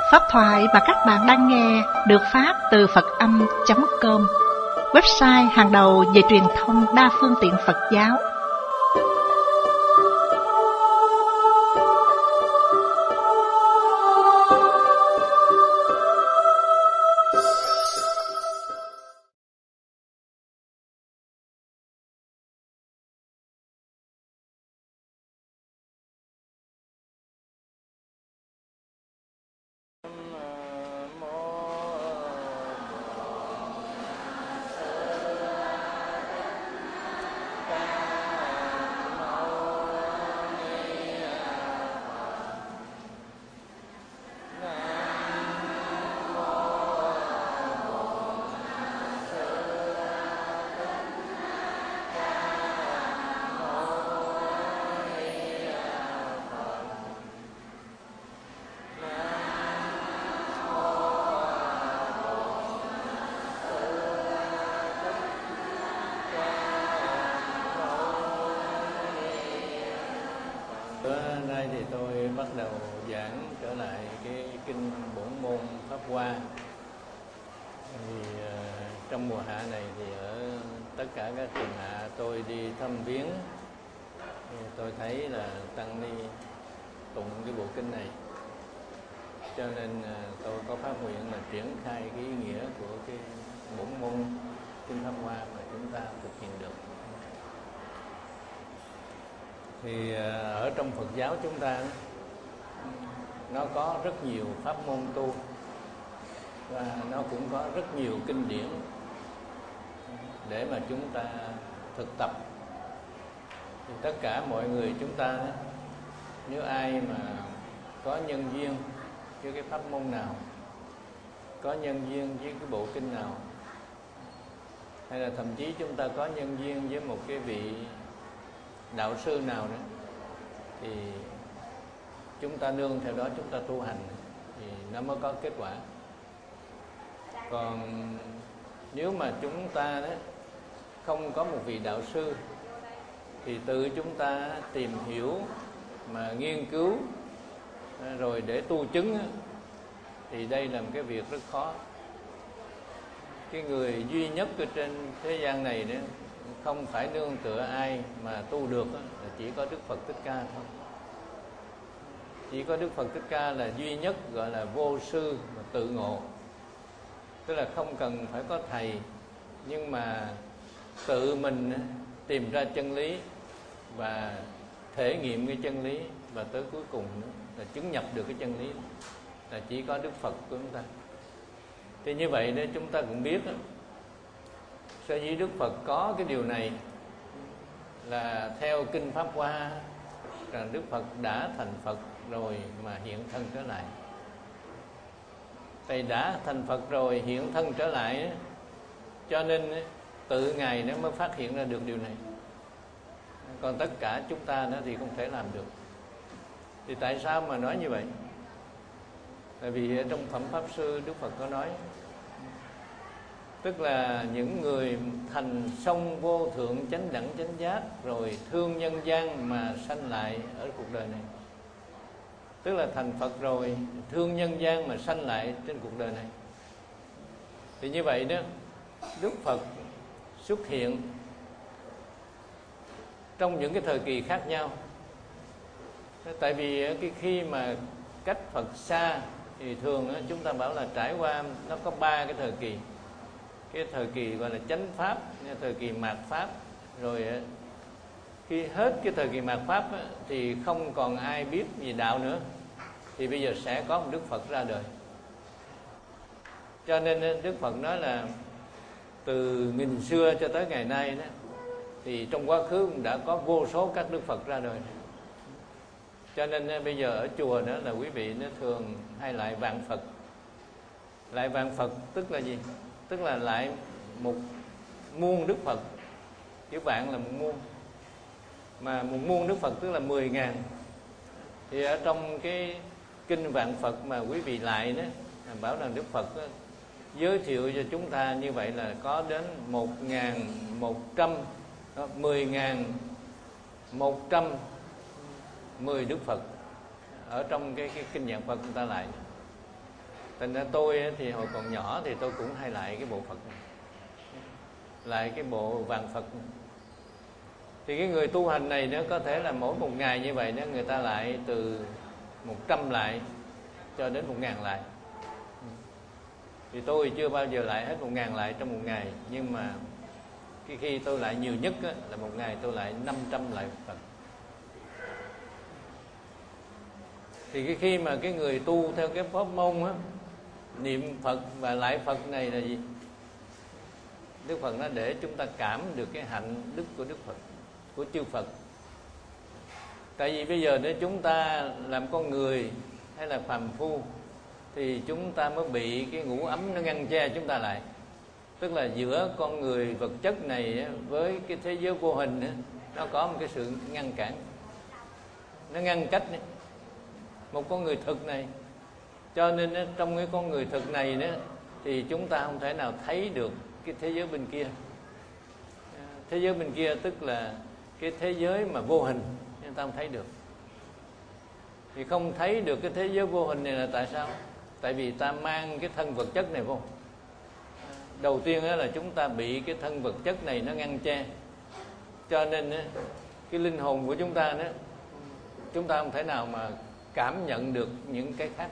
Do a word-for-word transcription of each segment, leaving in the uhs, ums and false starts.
Pháp thoại mà các bạn đang nghe được phát từ Phật Âm chấm com, website hàng đầu về truyền thông đa phương tiện Phật giáo. Nay thì tôi bắt đầu giảng trở lại cái kinh bổn môn Pháp Hoa. Thì uh, trong mùa hạ này thì ở tất cả các trường hạ tôi đi thăm viếng, thì tôi thấy là tăng ni tụng cái bộ kinh này, cho nên uh, tôi có phát nguyện là triển khai cái ý nghĩa của cái bổn môn kinh Pháp Hoa mà chúng ta thực hiện được. Thì ở trong Phật giáo chúng ta nó có rất nhiều pháp môn tu, và nó cũng có rất nhiều kinh điển để mà chúng ta thực tập. Thì tất cả mọi người chúng ta, nếu ai mà có nhân duyên với cái pháp môn nào, có nhân duyên với cái bộ kinh nào, hay là thậm chí chúng ta có nhân duyên với một cái vị đạo sư nào nữa, thì chúng ta nương theo đó chúng ta tu hành thì nó mới có kết quả. Còn nếu mà chúng ta đó không có một vị đạo sư thì tự chúng ta tìm hiểu mà nghiên cứu rồi để tu chứng, thì đây là một cái việc rất khó. Cái người duy nhất ở trên thế gian này đó không phải nương tựa ai mà tu được là chỉ có Đức Phật Thích Ca thôi. Chỉ có Đức Phật Thích Ca là duy nhất gọi là vô sư mà tự ngộ, tức là không cần phải có thầy, nhưng mà tự mình tìm ra chân lý và thể nghiệm cái chân lý, và tới cuối cùng nữa là chứng nhập được cái chân lý, là chỉ có Đức Phật của chúng ta. Thì như vậy nên chúng ta cũng biết đó, sở dĩ Đức Phật có cái điều này là theo kinh Pháp Hoa rằng Đức Phật đã thành Phật rồi mà hiện thân trở lại. Thầy đã thành Phật rồi hiện thân trở lại, cho nên tự Ngài nó mới phát hiện ra được điều này. Còn tất cả chúng ta đó thì không thể làm được. Thì tại sao mà nói như vậy? Tại vì trong Phẩm Pháp Sư Đức Phật có nói, tức là những người thành song vô thượng chánh đẳng chánh giác rồi thương nhân gian mà sanh lại ở cuộc đời này. Tức là thành Phật rồi thương nhân gian mà sanh lại trên cuộc đời này. Thì như vậy đó, Đức Phật xuất hiện trong những cái thời kỳ khác nhau. Tại vì cái khi mà cách Phật xa thì thường chúng ta bảo là trải qua nó có ba cái thời kỳ. Cái thời kỳ gọi là chánh pháp, thời kỳ mạt pháp. Rồi khi hết cái thời kỳ mạt pháp thì không còn ai biết gì đạo nữa, thì bây giờ sẽ có một Đức Phật ra đời. Cho nên Đức Phật nói là từ nghìn xưa cho tới ngày nay đó, thì trong quá khứ cũng đã có vô số các Đức Phật ra đời. Cho nên bây giờ ở chùa đó là quý vị nó thường hay lại vạn Phật. Lại vạn Phật tức là gì? Tức là lại một muôn Đức Phật. Chữ vạn là một muôn, mà một muôn Đức Phật tức là mười ngàn. Thì ở trong cái kinh Vạn Phật mà quý vị lại đó, bảo rằng Đức Phật đó, giới thiệu cho chúng ta như vậy là có đến một ngàn một trăm, mười ngàn một trăm mười Đức Phật ở trong cái, cái kinh Vạn Phật chúng ta lại. Thành ra tôi thì hồi còn nhỏ thì tôi cũng hay lại cái bộ Phật này, lại cái bộ vàng Phật này. Thì cái người tu hành này nó có thể là mỗi một ngày như vậy đó, người ta lại từ một trăm lại cho đến một ngàn lại. Thì tôi chưa bao giờ lại hết một ngàn lại trong một ngày. Nhưng mà cái khi tôi lại nhiều nhất á, là một ngày tôi lại năm trăm lại Phật. Thì cái khi mà cái người tu theo cái pháp môn á, niệm Phật và lại Phật này là gì? Đức Phật nó để chúng ta cảm được cái hạnh đức của Đức Phật, của chư Phật. Tại vì bây giờ nếu chúng ta làm con người hay là phàm phu thì chúng ta mới bị cái ngũ ấm nó ngăn che chúng ta lại. Tức là giữa con người vật chất này với cái thế giới vô hình, nó có một cái sự ngăn cản, nó ngăn cách một con người thực này. Cho nên trong cái con người thực này đó, thì chúng ta không thể nào thấy được cái thế giới bên kia. Thế giới bên kia tức là cái thế giới mà vô hình, chúng ta không thấy được. Thì không thấy được cái thế giới vô hình này là tại sao? Tại vì ta mang cái thân vật chất này vô. Đầu tiên là chúng ta bị cái thân vật chất này nó ngăn che. Cho nên cái linh hồn của chúng ta đó, chúng ta không thể nào mà cảm nhận được những cái khác.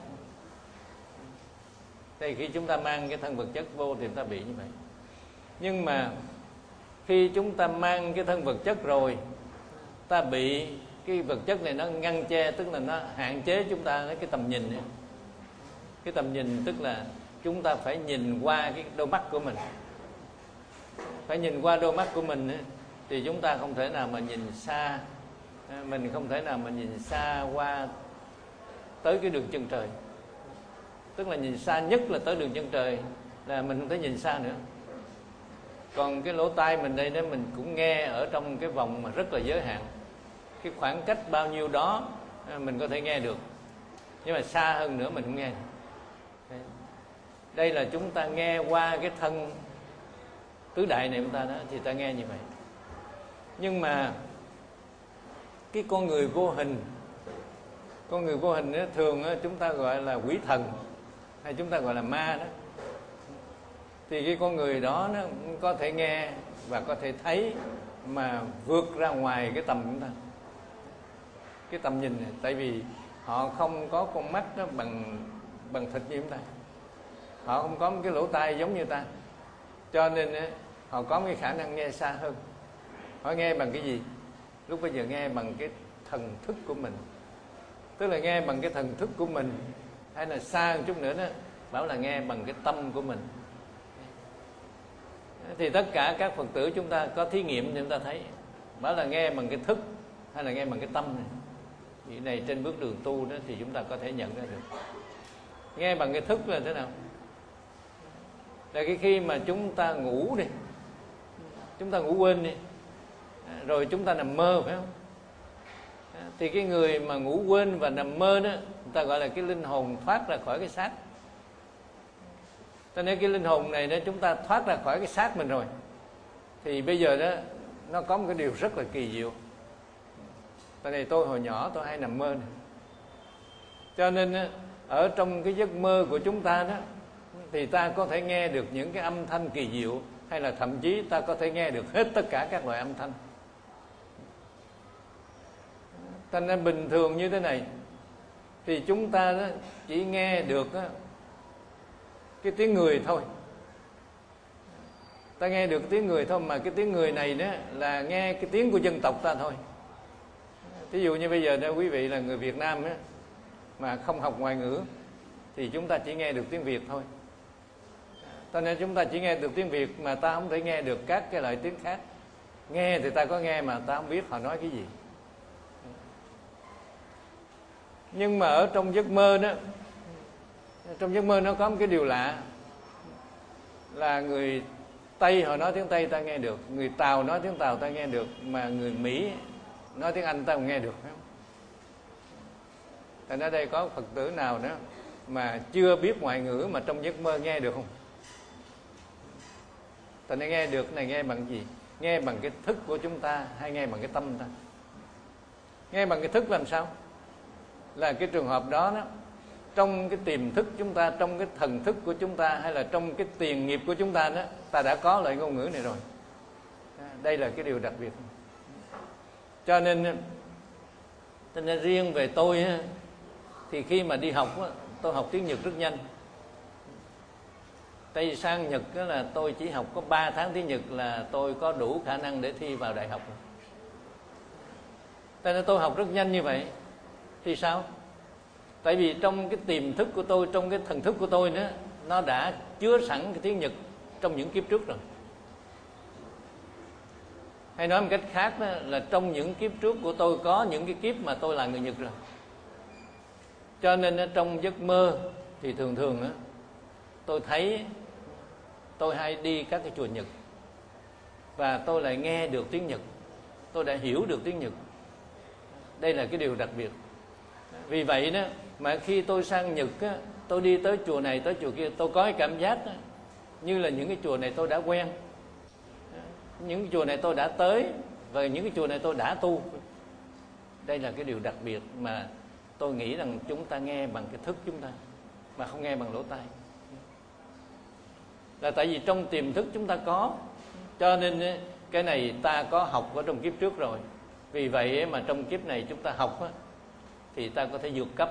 Thì khi chúng ta mang cái thân vật chất vô thì chúng ta bị như vậy. Nhưng mà khi chúng ta mang cái thân vật chất rồi, ta bị cái vật chất này nó ngăn che, tức là nó hạn chế chúng ta cái tầm nhìn ấy. Cái tầm nhìn tức là chúng ta phải nhìn qua cái đôi mắt của mình. Phải nhìn qua đôi mắt của mình ấy, thì chúng ta không thể nào mà nhìn xa. Mình không thể nào mà nhìn xa qua tới cái đường chân trời. Tức là nhìn xa nhất là tới đường chân trời, là mình không thể nhìn xa nữa. Còn cái lỗ tai mình đây đó, mình cũng nghe ở trong cái vòng mà rất là giới hạn. Cái khoảng cách bao nhiêu đó mình có thể nghe được, nhưng mà xa hơn nữa mình không nghe. Đây là chúng ta nghe qua cái thân tứ đại này chúng ta đó, thì ta nghe như vậy. Nhưng mà cái con người vô hình, con người vô hình đó, thường đó, chúng ta gọi là quỷ thần, hay chúng ta gọi là ma đó. Thì cái con người đó nó có thể nghe và có thể thấy mà vượt ra ngoài cái tầm chúng ta, cái tầm nhìn này. Tại vì họ không có con mắt đó bằng bằng thịt như chúng ta, họ không có một cái lỗ tai giống như ta, cho nên họ có cái khả năng nghe xa hơn. Họ nghe bằng cái gì? Lúc bây giờ nghe bằng cái thần thức của mình. Tức là nghe bằng cái thần thức của mình, hay là xa một chút nữa đó, bảo là nghe bằng cái tâm của mình. Thì tất cả các Phật tử chúng ta có thí nghiệm thì chúng ta thấy, bảo là nghe bằng cái thức hay là nghe bằng cái tâm này. Thì này trên bước đường tu đó thì chúng ta có thể nhận ra được. Nghe bằng cái thức là thế nào? Là cái khi mà chúng ta ngủ đi, chúng ta ngủ quên đi, rồi chúng ta nằm mơ, phải không? Thì cái người mà ngủ quên và nằm mơ đó, người ta gọi là cái linh hồn thoát ra khỏi cái xác. Cho nên cái linh hồn này đó, chúng ta thoát ra khỏi cái xác mình rồi, thì bây giờ đó nó có một cái điều rất là kỳ diệu. Tại này tôi hồi nhỏ tôi hay nằm mơ này. Cho nên đó, ở trong cái giấc mơ của chúng ta đó, thì ta có thể nghe được những cái âm thanh kỳ diệu, hay là thậm chí ta có thể nghe được hết tất cả các loại âm thanh. Thành ra bình thường như thế này thì chúng ta đó chỉ nghe được đó, cái tiếng người thôi. Ta nghe được tiếng người thôi, mà cái tiếng người này đó là nghe cái tiếng của dân tộc ta thôi. Thí dụ như bây giờ đó, quý vị là người Việt Nam đó, mà không học ngoại ngữ thì chúng ta chỉ nghe được tiếng Việt thôi. Cho nên chúng ta chỉ nghe được tiếng Việt, mà ta không thể nghe được các cái loại tiếng khác. Nghe thì ta có nghe mà ta không biết họ nói cái gì. Nhưng mà ở trong giấc mơ đó, trong giấc mơ nó có một cái điều lạ, là người Tây họ nói tiếng Tây ta nghe được, người Tàu nói tiếng Tàu ta nghe được, mà người Mỹ nói tiếng Anh ta không nghe được, phải không? Thành ở đây có Phật tử nào đó mà chưa biết ngoại ngữ mà trong giấc mơ nghe được không? Thành này nghe được này nghe bằng gì? Nghe bằng cái thức của chúng ta hay nghe bằng cái tâm ta? Nghe bằng cái thức làm sao? Là cái trường hợp đó đó, trong cái tiềm thức chúng ta, trong cái thần thức của chúng ta, hay là trong cái tiền nghiệp của chúng ta đó, ta đã có loại ngôn ngữ này rồi. Đây là cái điều đặc biệt. Cho nên, cho nên riêng về tôi thì khi mà đi học, tôi học tiếng Nhật rất nhanh. Tại vì sang Nhật là tôi chỉ học có ba tháng tiếng Nhật là tôi có đủ khả năng để thi vào đại học. Tại nên tôi học rất nhanh như vậy. Thì sao? Tại vì trong cái tiềm thức của tôi, trong cái thần thức của tôi nữa, nó đã chứa sẵn cái tiếng Nhật trong những kiếp trước rồi. Hay nói một cách khác đó, là trong những kiếp trước của tôi có những cái kiếp mà tôi là người Nhật rồi. Cho nên trong giấc mơ thì thường thường đó, tôi thấy tôi hay đi các cái chùa Nhật, và tôi lại nghe được tiếng Nhật, tôi đã hiểu được tiếng Nhật. Đây là cái điều đặc biệt. Vì vậy đó mà khi tôi sang Nhật á, tôi đi tới chùa này tới chùa kia, tôi có cái cảm giác đó, như là những cái chùa này tôi đã quen, những cái chùa này tôi đã tới, và những cái chùa này tôi đã tu. Đây là cái điều đặc biệt mà tôi nghĩ rằng chúng ta nghe bằng cái thức chúng ta, mà không nghe bằng lỗ tai. Là tại vì trong tiềm thức chúng ta có, cho nên cái này ta có học ở trong kiếp trước rồi. Vì vậy mà trong kiếp này chúng ta học á, thì ta có thể vượt cấp.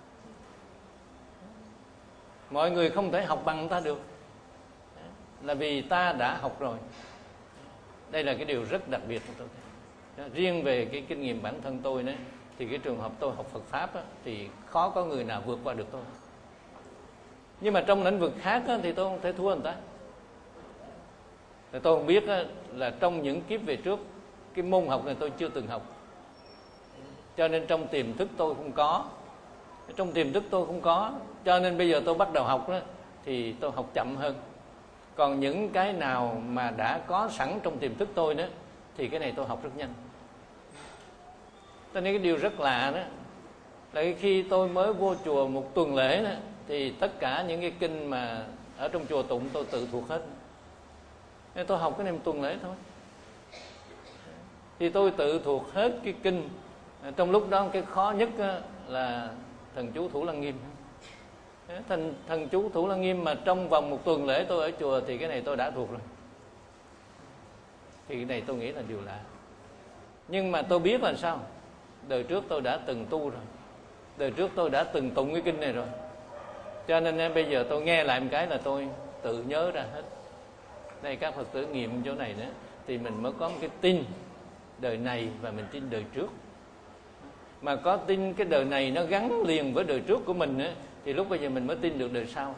Mọi người không thể học bằng ta được, là vì ta đã học rồi. Đây là cái điều rất đặc biệt của tôi. Riêng về cái kinh nghiệm bản thân tôi đó, thì cái trường hợp tôi học Phật Pháp á, thì khó có người nào vượt qua được tôi. Nhưng mà trong lĩnh vực khác á, thì tôi không thể thua người ta. Thì tôi không biết á, là trong những kiếp về trước, cái môn học này tôi chưa từng học, cho nên trong tiềm thức tôi không có. Trong tiềm thức tôi không có, cho nên bây giờ tôi bắt đầu học đó, thì tôi học chậm hơn. Còn những cái nào mà đã có sẵn trong tiềm thức tôi đó, thì cái này tôi học rất nhanh. Cho nên cái điều rất lạ đó là khi tôi mới vô chùa một tuần lễ đó, thì tất cả những cái kinh mà ở trong chùa tụng tôi tự thuộc hết. Nên tôi học cái này một tuần lễ thôi, thì tôi tự thuộc hết cái kinh. Trong lúc đó cái khó nhất là thần chú Thủ Lăng Nghiêm. Thần, thần chú Thủ Lăng Nghiêm mà trong vòng một tuần lễ tôi ở chùa, thì cái này tôi đã thuộc rồi. Thì cái này tôi nghĩ là điều lạ. Nhưng mà tôi biết là sao? Đời trước tôi đã từng tu rồi, đời trước tôi đã từng tụng cái kinh này rồi. Cho nên bây giờ tôi nghe lại một cái là tôi tự nhớ ra hết. Đây các Phật tử nghiệm chỗ này nữa, thì mình mới có một cái tin đời này và mình tin đời trước. Mà có tin cái đời này nó gắn liền với đời trước của mình á, thì lúc bây giờ mình mới tin được đời sau.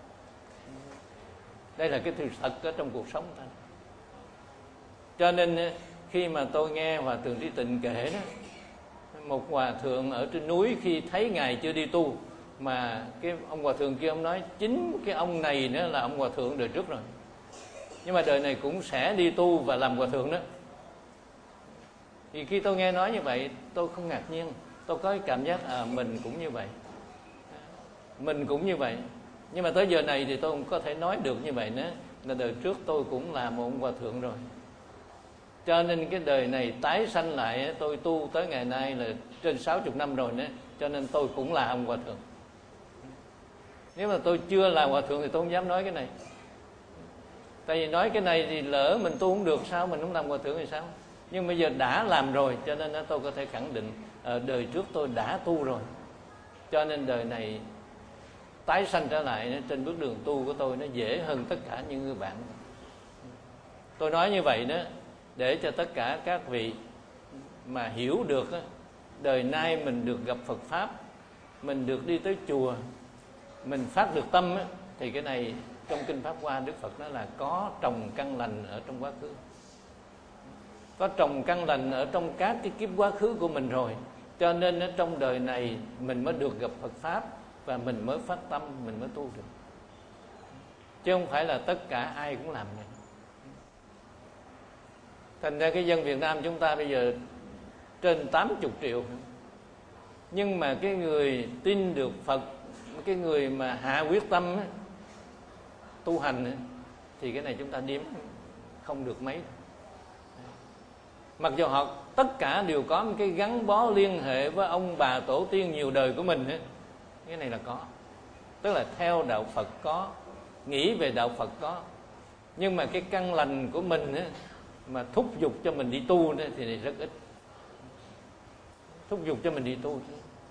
Đây là cái sự thật ở trong cuộc sống ta. Cho nên khi mà tôi nghe Hòa Thượng Trí Tịnh kể đó, một hòa thượng ở trên núi khi thấy ngài chưa đi tu, mà cái ông hòa thượng kia ông nói chính cái ông này nữa là ông hòa thượng đời trước rồi, nhưng mà đời này cũng sẽ đi tu và làm hòa thượng đó. Thì khi tôi nghe nói như vậy, tôi không ngạc nhiên, tôi có cái cảm giác à mình cũng như vậy, mình cũng như vậy. Nhưng mà tới giờ này thì tôi không có thể nói được như vậy nữa, là đời trước tôi cũng là một ông hòa thượng rồi. Cho nên cái đời này tái sanh lại, tôi tu tới ngày nay là trên sáu mươi năm rồi nữa, cho nên tôi cũng là ông hòa thượng. Nếu mà tôi chưa là hòa thượng thì tôi không dám nói cái này. Tại vì nói cái này thì lỡ mình tu không được sao, mình không làm hòa thượng thì sao. Nhưng bây giờ đã làm rồi, cho nên tôi có thể khẳng định ở đời trước tôi đã tu rồi. Cho nên đời này tái sanh trở lại trên bước đường tu của tôi nó dễ hơn tất cả những người bạn. Tôi nói như vậy đó để cho tất cả các vị mà hiểu được đó, đời nay mình được gặp Phật Pháp, mình được đi tới chùa, mình phát được tâm đó, thì cái này trong Kinh Pháp Hoa Đức Phật nói là có trồng căn lành ở trong quá khứ, có trồng căn lành ở trong các cái kiếp quá khứ của mình rồi. Cho nên ở trong đời này mình mới được gặp Phật Pháp, và mình mới phát tâm, mình mới tu được. Chứ không phải là tất cả ai cũng làm vậy. Thành ra cái dân Việt Nam chúng ta bây giờ trên tám mươi triệu. Nhưng mà cái người tin được Phật, cái người mà hạ quyết tâm tu hành, thì cái này chúng ta đếm không được mấy. Mặc dù họ tất cả đều có một cái gắn bó liên hệ với ông bà tổ tiên nhiều đời của mình, Cái này là có. Tức là theo đạo Phật có, nghĩ về đạo Phật có, nhưng mà cái căn lành của mình á, mà thúc giục cho mình đi tu đó, thì này rất ít. Thúc giục cho mình đi tu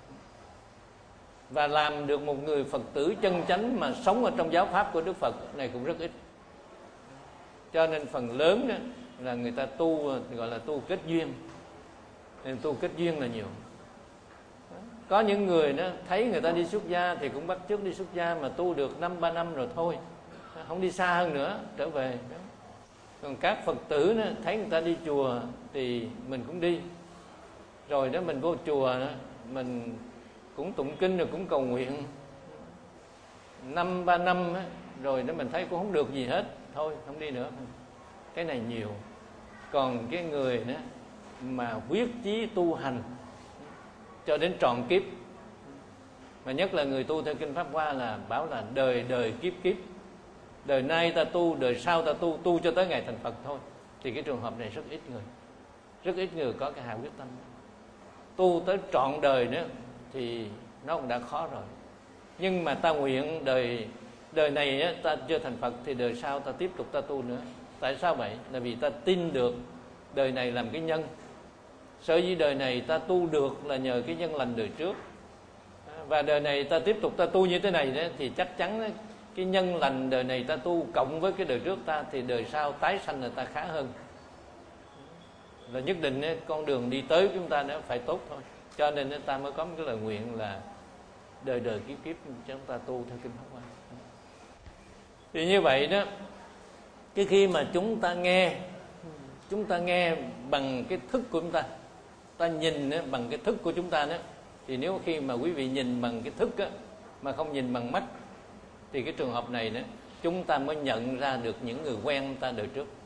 và làm được một người Phật tử chân chánh mà sống ở trong giáo pháp của Đức Phật này cũng rất ít. Cho nên phần lớn đó là người ta tu gọi là tu kết duyên, nên tu kết duyên là nhiều. Có những người đó thấy người ta đi xuất gia thì cũng bắt chước đi xuất gia, mà tu được năm ba năm rồi thôi, không đi xa hơn nữa, trở về. Còn các Phật tử đó, thấy người ta đi chùa thì mình cũng đi. Rồi đó mình vô chùa đó, mình cũng tụng kinh rồi cũng cầu nguyện năm ba năm đó, rồi đó mình thấy cũng không được gì hết, thôi không đi nữa. Cái này nhiều. Còn cái người đó mà quyết chí tu hành cho đến trọn kiếp, mà nhất là người tu theo kinh Pháp Hoa là bảo là đời đời kiếp kiếp, đời nay ta tu, đời sau ta tu, tu cho tới ngày thành Phật thôi, thì cái trường hợp này rất ít người. Rất ít người có cái hạ quyết tâm. Tu tới trọn đời nữa thì nó cũng đã khó rồi. Nhưng mà ta nguyện đời đời này á, ta chưa thành Phật thì đời sau ta tiếp tục ta tu nữa. Tại sao vậy? Là vì ta tin được đời này làm cái nhân. Sở dĩ đời này ta tu được là nhờ cái nhân lành đời trước, và đời này ta tiếp tục ta tu như thế này đó, thì chắc chắn cái nhân lành đời này ta tu cộng với cái đời trước ta, thì đời sau tái sanh là ta khá hơn. Là nhất định con đường đi tới của chúng ta nó phải tốt thôi. Cho nên ta mới có một cái lời nguyện là đời đời kiếp kiếp chúng ta tu theo kinh Pháp Hoa. Thì như vậy đó, cái khi mà chúng ta nghe, chúng ta nghe bằng cái thức của chúng ta, ta nhìn bằng cái thức của chúng ta đó, thì nếu khi mà quý vị nhìn bằng cái thức á, mà không nhìn bằng mắt, thì cái trường hợp này đó, chúng ta mới nhận ra được những người quen ta đời trước.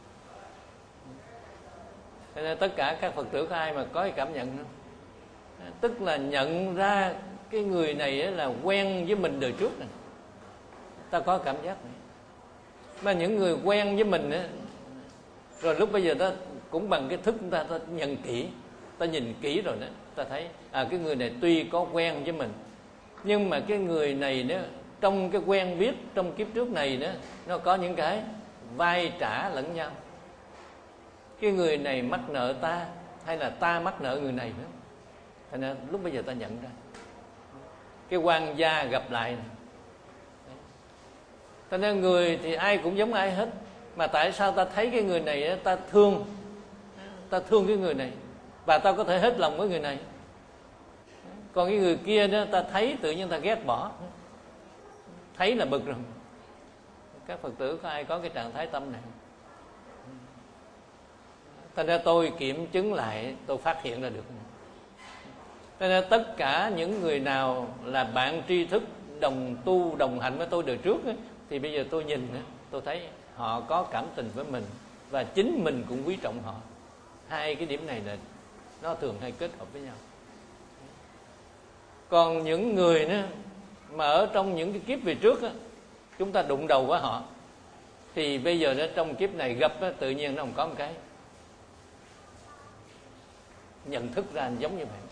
Cho nên tất cả các Phật tử có ai mà có cái cảm nhận không? Tức là nhận ra cái người này là quen với mình đời trước này. Ta có cảm giác này. Mà những người quen với mình á, rồi lúc bây giờ ta cũng bằng cái thức chúng ta, ta nhận kỹ, ta nhìn kỹ rồi đó, ta thấy à cái người này tuy có quen với mình, nhưng mà cái người này đó, trong cái quen biết trong kiếp trước này đó, nó có những cái vai trả lẫn nhau. Cái người này mắc nợ ta, hay là ta mắc nợ người này nữa. Thành ra lúc bây giờ ta nhận ra cái quan gia gặp lại này. Thành ra người thì ai cũng giống ai hết, mà tại sao ta thấy cái người này ta thương, ta thương cái người này, và ta có thể hết lòng với người này. Còn cái người kia đó, ta thấy tự nhiên ta ghét bỏ, thấy là bực rồi. Các Phật tử có ai có cái trạng thái tâm này? Thành ra tôi kiểm chứng lại, tôi phát hiện ra được. Thành ra tất cả những người nào là bạn tri thức, đồng tu, đồng hạnh với tôi đời trước ấy, thì bây giờ tôi nhìn, tôi thấy họ có cảm tình với mình, và chính mình cũng quý trọng họ. Hai cái điểm này là nó thường hay kết hợp với nhau. Còn những người đó, mà ở trong những cái kiếp về trước đó, chúng ta đụng đầu với họ, thì bây giờ đó, trong kiếp này gặp đó, tự nhiên nó không có một cái nhận thức ra giống như vậy.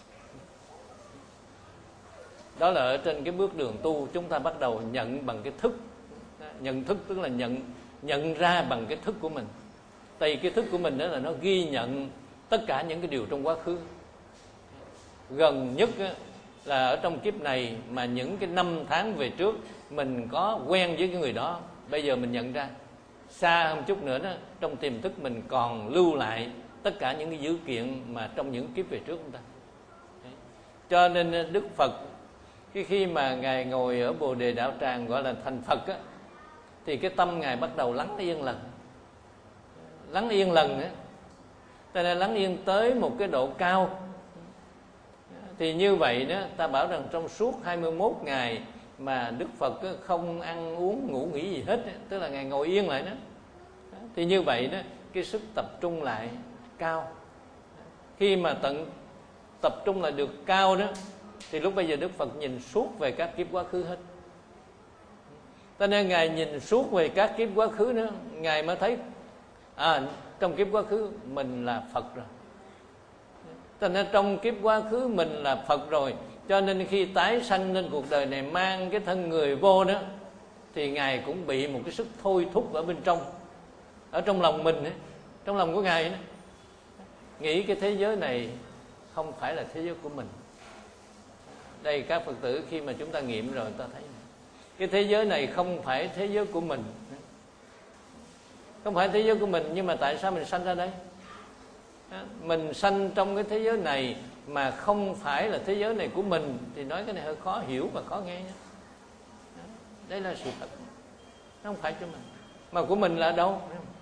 Đó là ở trên cái bước đường tu, chúng ta bắt đầu nhận bằng cái thức. Nhận thức tức là nhận nhận ra bằng cái thức của mình. Tại vì cái thức của mình đó là nó ghi nhận tất cả những cái điều trong quá khứ. Gần nhất á, là ở trong kiếp này mà những cái năm tháng về trước mình có quen với cái người đó, bây giờ mình nhận ra. Xa hơn chút nữa đó, trong tiềm thức mình còn lưu lại tất cả những cái dữ kiện mà trong những kiếp về trước chúng ta. Đấy. Cho nên Đức Phật cái khi mà Ngài ngồi ở Bồ Đề Đạo Tràng gọi là thành Phật á, thì cái tâm Ngài bắt đầu lắng yên lần. Lắng yên lần á, ta nên lắng yên tới một cái độ cao. Thì như vậy đó, ta bảo rằng trong suốt hai mươi mốt ngày mà Đức Phật không ăn uống ngủ nghỉ gì hết, tức là Ngài ngồi yên lại đó. Thì như vậy đó, cái sức tập trung lại cao. Khi mà tận tập trung lại được cao đó, thì lúc bây giờ Đức Phật nhìn suốt về các kiếp quá khứ hết. Cho nên Ngài nhìn suốt về các kiếp quá khứ nữa, Ngài mới thấy à, trong kiếp quá khứ mình là Phật rồi. Cho nên trong kiếp quá khứ mình là Phật rồi, Cho nên khi tái sanh lên cuộc đời này mang cái thân người vô đó, thì Ngài cũng bị một cái sức thôi thúc ở bên trong, ở trong lòng mình ấy, trong lòng của Ngài ấy, nghĩ cái thế giới này không phải là thế giới của mình. Đây các Phật tử khi mà chúng ta nghiệm rồi ta thấy cái thế giới này không phải thế giới của mình. Không phải thế giới của mình, nhưng mà tại sao mình sanh ra đây? Mình sanh trong cái thế giới này mà không phải là thế giới này của mình, thì nói cái này hơi khó hiểu và khó nghe nhé. Đây là sự thật, nó không phải của mình. Mà của mình là đâu?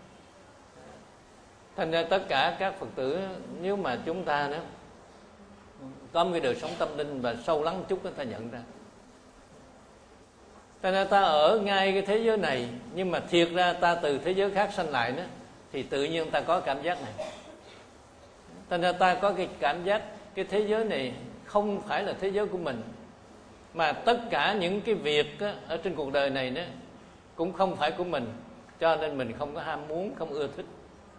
Thành ra tất cả các Phật tử, nếu mà chúng ta đó có một cái đời sống tâm linh và sâu lắng chút, ta nhận ra thành ra ta ở ngay cái thế giới này, nhưng mà thiệt ra ta từ thế giới khác sanh lại đó, thì tự nhiên ta có cảm giác này. Thành ra ta có cái cảm giác cái thế giới này không phải là thế giới của mình, mà tất cả những cái việc á, ở trên cuộc đời này đó cũng không phải của mình, cho nên mình không có ham muốn, không ưa thích.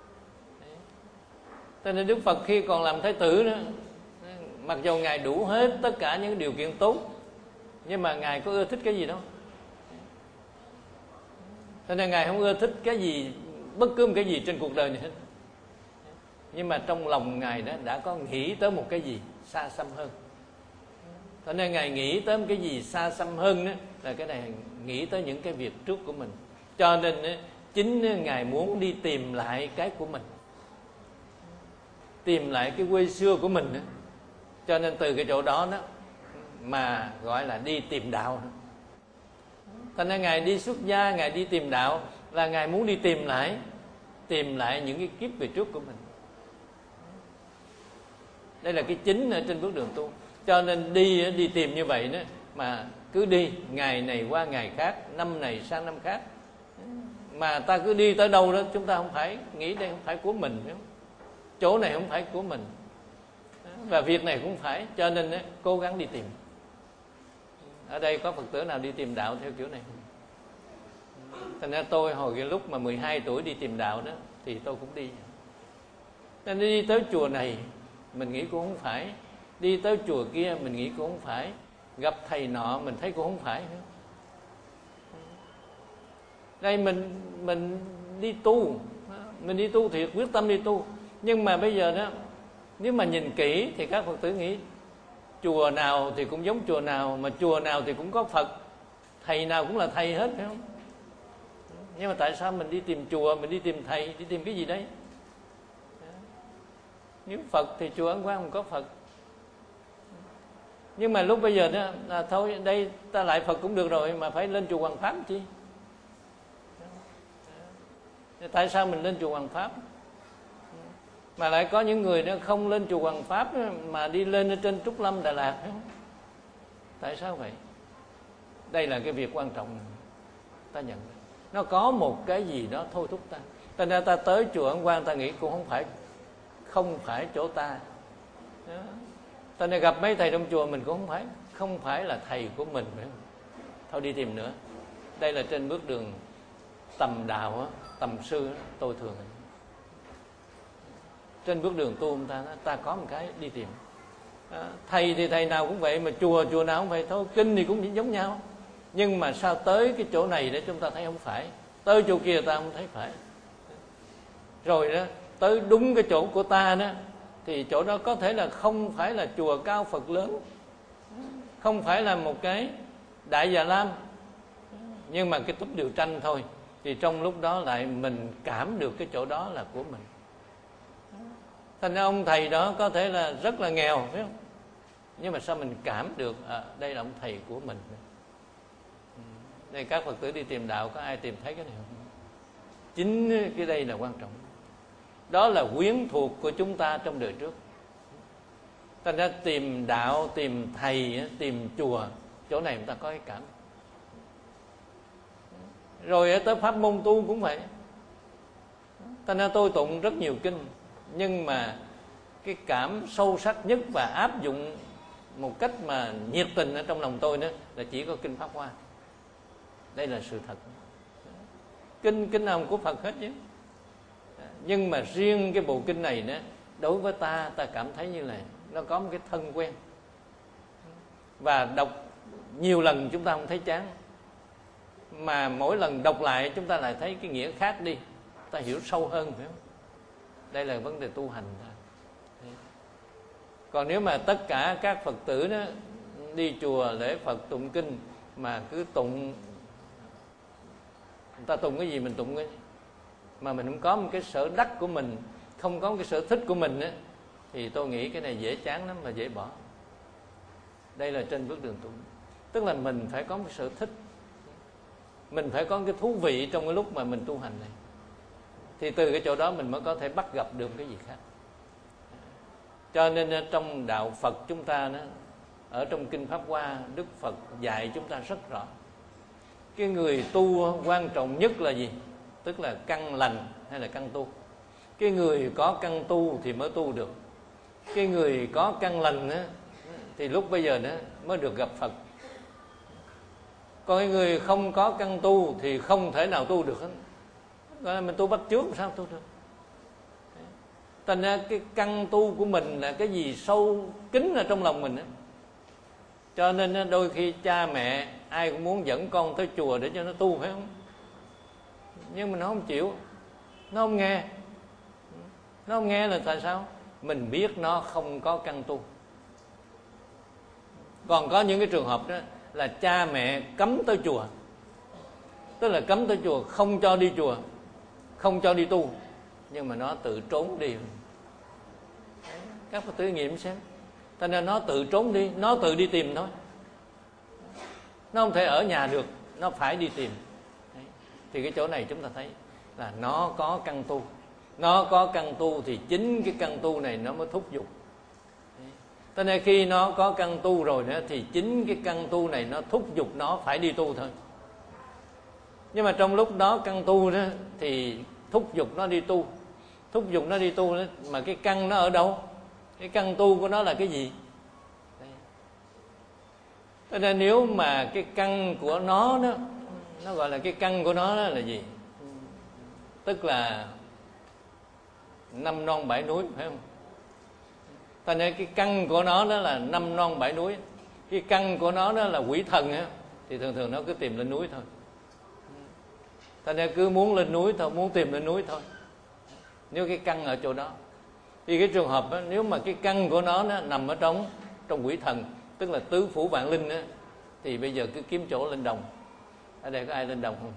Cho nên Đức Phật khi còn làm Thái tử đó, mặc dù Ngài đủ hết tất cả những điều kiện tốt, nhưng mà Ngài có ưa thích cái gì đâu. Cho nên Ngài không ưa thích cái gì, bất cứ một cái gì trên cuộc đời này hết. Nhưng mà trong lòng Ngài đó đã có nghĩ tới một cái gì xa xăm hơn. Cho nên Ngài nghĩ tới một cái gì xa xăm hơn đó, là cái này nghĩ tới những cái việc trước của mình. Cho nên đó, chính Ngài muốn đi tìm lại cái của mình, tìm lại cái quê xưa của mình đó. Cho nên từ cái chỗ đó đó mà gọi là đi tìm đạo. Thành ra Ngài đi xuất gia, Ngài đi tìm đạo là Ngài muốn đi tìm lại, tìm lại những cái kiếp về trước của mình. Đây là cái chính ở trên bước đường tu. Cho nên đi đi tìm như vậy đó, mà cứ đi ngày này qua ngày khác, năm này sang năm khác, mà ta cứ đi tới đâu đó chúng ta không phải nghĩ đây không phải của mình, chỗ này không phải của mình, và việc này cũng phải. Cho nên đó, cố gắng đi tìm. Ở đây có Phật tử nào đi tìm đạo theo kiểu này không? Thành ra tôi hồi cái lúc mà mười hai tuổi đi tìm đạo đó, thì tôi cũng đi. Nên đi tới chùa này mình nghĩ cũng không phải, đi tới chùa kia mình nghĩ cũng không phải, gặp thầy nọ mình thấy cũng không phải. Đây mình mình đi tu, mình đi tu thiệt, quyết tâm đi tu. Nhưng mà bây giờ đó, nếu mà nhìn kỹ thì các Phật tử nghĩ chùa nào thì cũng giống chùa nào, mà chùa nào thì cũng có Phật, thầy nào cũng là thầy hết, phải không? Nhưng mà tại sao mình đi tìm chùa, mình đi tìm thầy, đi tìm cái gì đấy? Nếu Phật thì chùa Ấn Quang không có Phật. Nhưng mà lúc bây giờ đó là thôi, đây ta lại Phật cũng được rồi, mà phải lên chùa Hoàng Pháp chi? Tại sao mình lên chùa Hoàng Pháp? Mà lại có những người đó không lên chùa Hoàng Pháp mà đi lên ở trên Trúc Lâm, Đà Lạt, phải không? Tại sao vậy? Đây là cái việc quan trọng ta nhận. Nó có một cái gì đó thôi thúc ta. Thành ra ta tới chùa Ấn Quang ta nghĩ cũng không phải, không phải chỗ ta. Ta nên gặp mấy thầy trong chùa mình cũng không phải, không phải là thầy của mình, phải không? Thôi đi tìm nữa. Đây là trên bước đường tầm đạo, tầm sư, tôi thường trên bước đường tu ta, ta có một cái đi tìm. À, thầy thì thầy nào cũng vậy, mà chùa chùa nào cũng vậy thôi, kinh thì cũng giống nhau. Nhưng mà sao tới cái chỗ này để chúng ta thấy không phải, tới chỗ kia ta không thấy phải. Rồi đó, tới đúng cái chỗ của ta đó, thì chỗ đó có thể là không phải là chùa cao Phật lớn, không phải là một cái Đại Già Lam, nhưng mà cái túp điều tranh thôi. Thì trong lúc đó lại mình cảm được cái chỗ đó là của mình. Thành ra ông thầy đó có thể là rất là nghèo, phải không? Nhưng mà sao mình cảm được à, đây là ông thầy của mình. Đây các Phật tử đi tìm đạo, có ai tìm thấy cái này không? Chính cái đây là quan trọng. Đó là quyến thuộc của chúng ta trong đời trước. Thành ra tìm đạo, tìm thầy, tìm chùa, chỗ này người ta có cái cảm. Rồi ở tới pháp môn tu cũng vậy. Thành ra tôi tụng rất nhiều kinh, nhưng mà cái cảm sâu sắc nhất và áp dụng một cách mà nhiệt tình ở trong lòng tôi đó là chỉ có kinh Pháp Hoa. Đây là sự thật. Kinh kinh nào của Phật hết chứ. Nhưng mà riêng cái bộ kinh này đó, đối với ta, ta cảm thấy như là nó có một cái thân quen. và đọc nhiều lần chúng ta không thấy chán, mà mỗi lần đọc lại chúng ta lại thấy cái nghĩa khác đi, ta hiểu sâu hơn, phải không? Đây là vấn đề tu hành thôi. Còn nếu mà tất cả các Phật tử đó đi chùa lễ Phật tụng kinh mà cứ tụng, người ta tụng cái gì mình tụng cái gì, mà mình không có một cái sở đắc của mình, không có một cái sở thích của mình á, thì tôi nghĩ cái này dễ chán lắm mà dễ bỏ. Đây là trên bước đường tu, tức là mình phải có một sở thích, mình phải có cái thú vị trong cái lúc mà mình tu hành này, thì từ cái chỗ đó mình mới có thể bắt gặp được cái gì khác. Cho nên trong đạo Phật chúng ta đó, ở trong Kinh Pháp Hoa, Đức Phật dạy chúng ta rất rõ. Cái người tu quan trọng nhất là gì? Tức là căn lành hay là căn tu. Cái người có căn tu thì mới tu được. Cái người có căn lành đó, thì lúc bây giờ đó mới được gặp Phật. Còn cái người không có căn tu thì không thể nào tu được hết. Gọi là mình tu bắt chước sao tu được? Thành ra cái căn tu của mình là cái gì sâu kín ở trong lòng mình đó. Cho nên đôi khi cha mẹ ai cũng muốn dẫn con tới chùa để cho nó tu, phải không? Nhưng mà nó không chịu, nó không nghe. Nó không nghe là tại sao? Mình biết nó không có căn tu. Còn có những cái trường hợp đó là cha mẹ cấm tới chùa, tức là cấm tới chùa, không cho đi chùa, không cho đi tu, nhưng mà nó tự trốn đi. Các Phật tử nghiệm xem. Thành ra nó tự trốn đi, nó tự đi tìm thôi. Nó không thể ở nhà được, nó phải đi tìm. Đấy. Thì cái chỗ này chúng ta thấy là nó có căn tu. Nó có căn tu thì chính cái căn tu này nó mới thúc giục. Thế nên khi nó có căn tu rồi nữa thì chính cái căn tu này nó thúc giục nó phải đi tu thôi. Nhưng mà trong lúc đó căn tu đó thì thúc giục nó đi tu, thúc giục nó đi tu đó, mà cái căn nó ở đâu? Cái căn tu của nó là cái gì? Thế nên nếu mà cái căn của nó đó, nó gọi là cái căn của nó đó là gì? Tức là năm non bảy núi, phải không? Thành ra cái căn của nó đó là năm non bảy núi. Cái căn của nó đó là quỷ thần á, thì thường thường nó cứ tìm lên núi thôi. Thành ra cứ muốn lên núi thôi, muốn tìm lên núi thôi. Nếu cái căn ở chỗ đó. Thì cái trường hợp đó, nếu mà cái căn của nó, nó nằm ở trong trong quỷ thần, tức là tứ phủ vạn linh á, thì bây giờ cứ kiếm chỗ lên đồng. Ở đây có ai lên đồng không?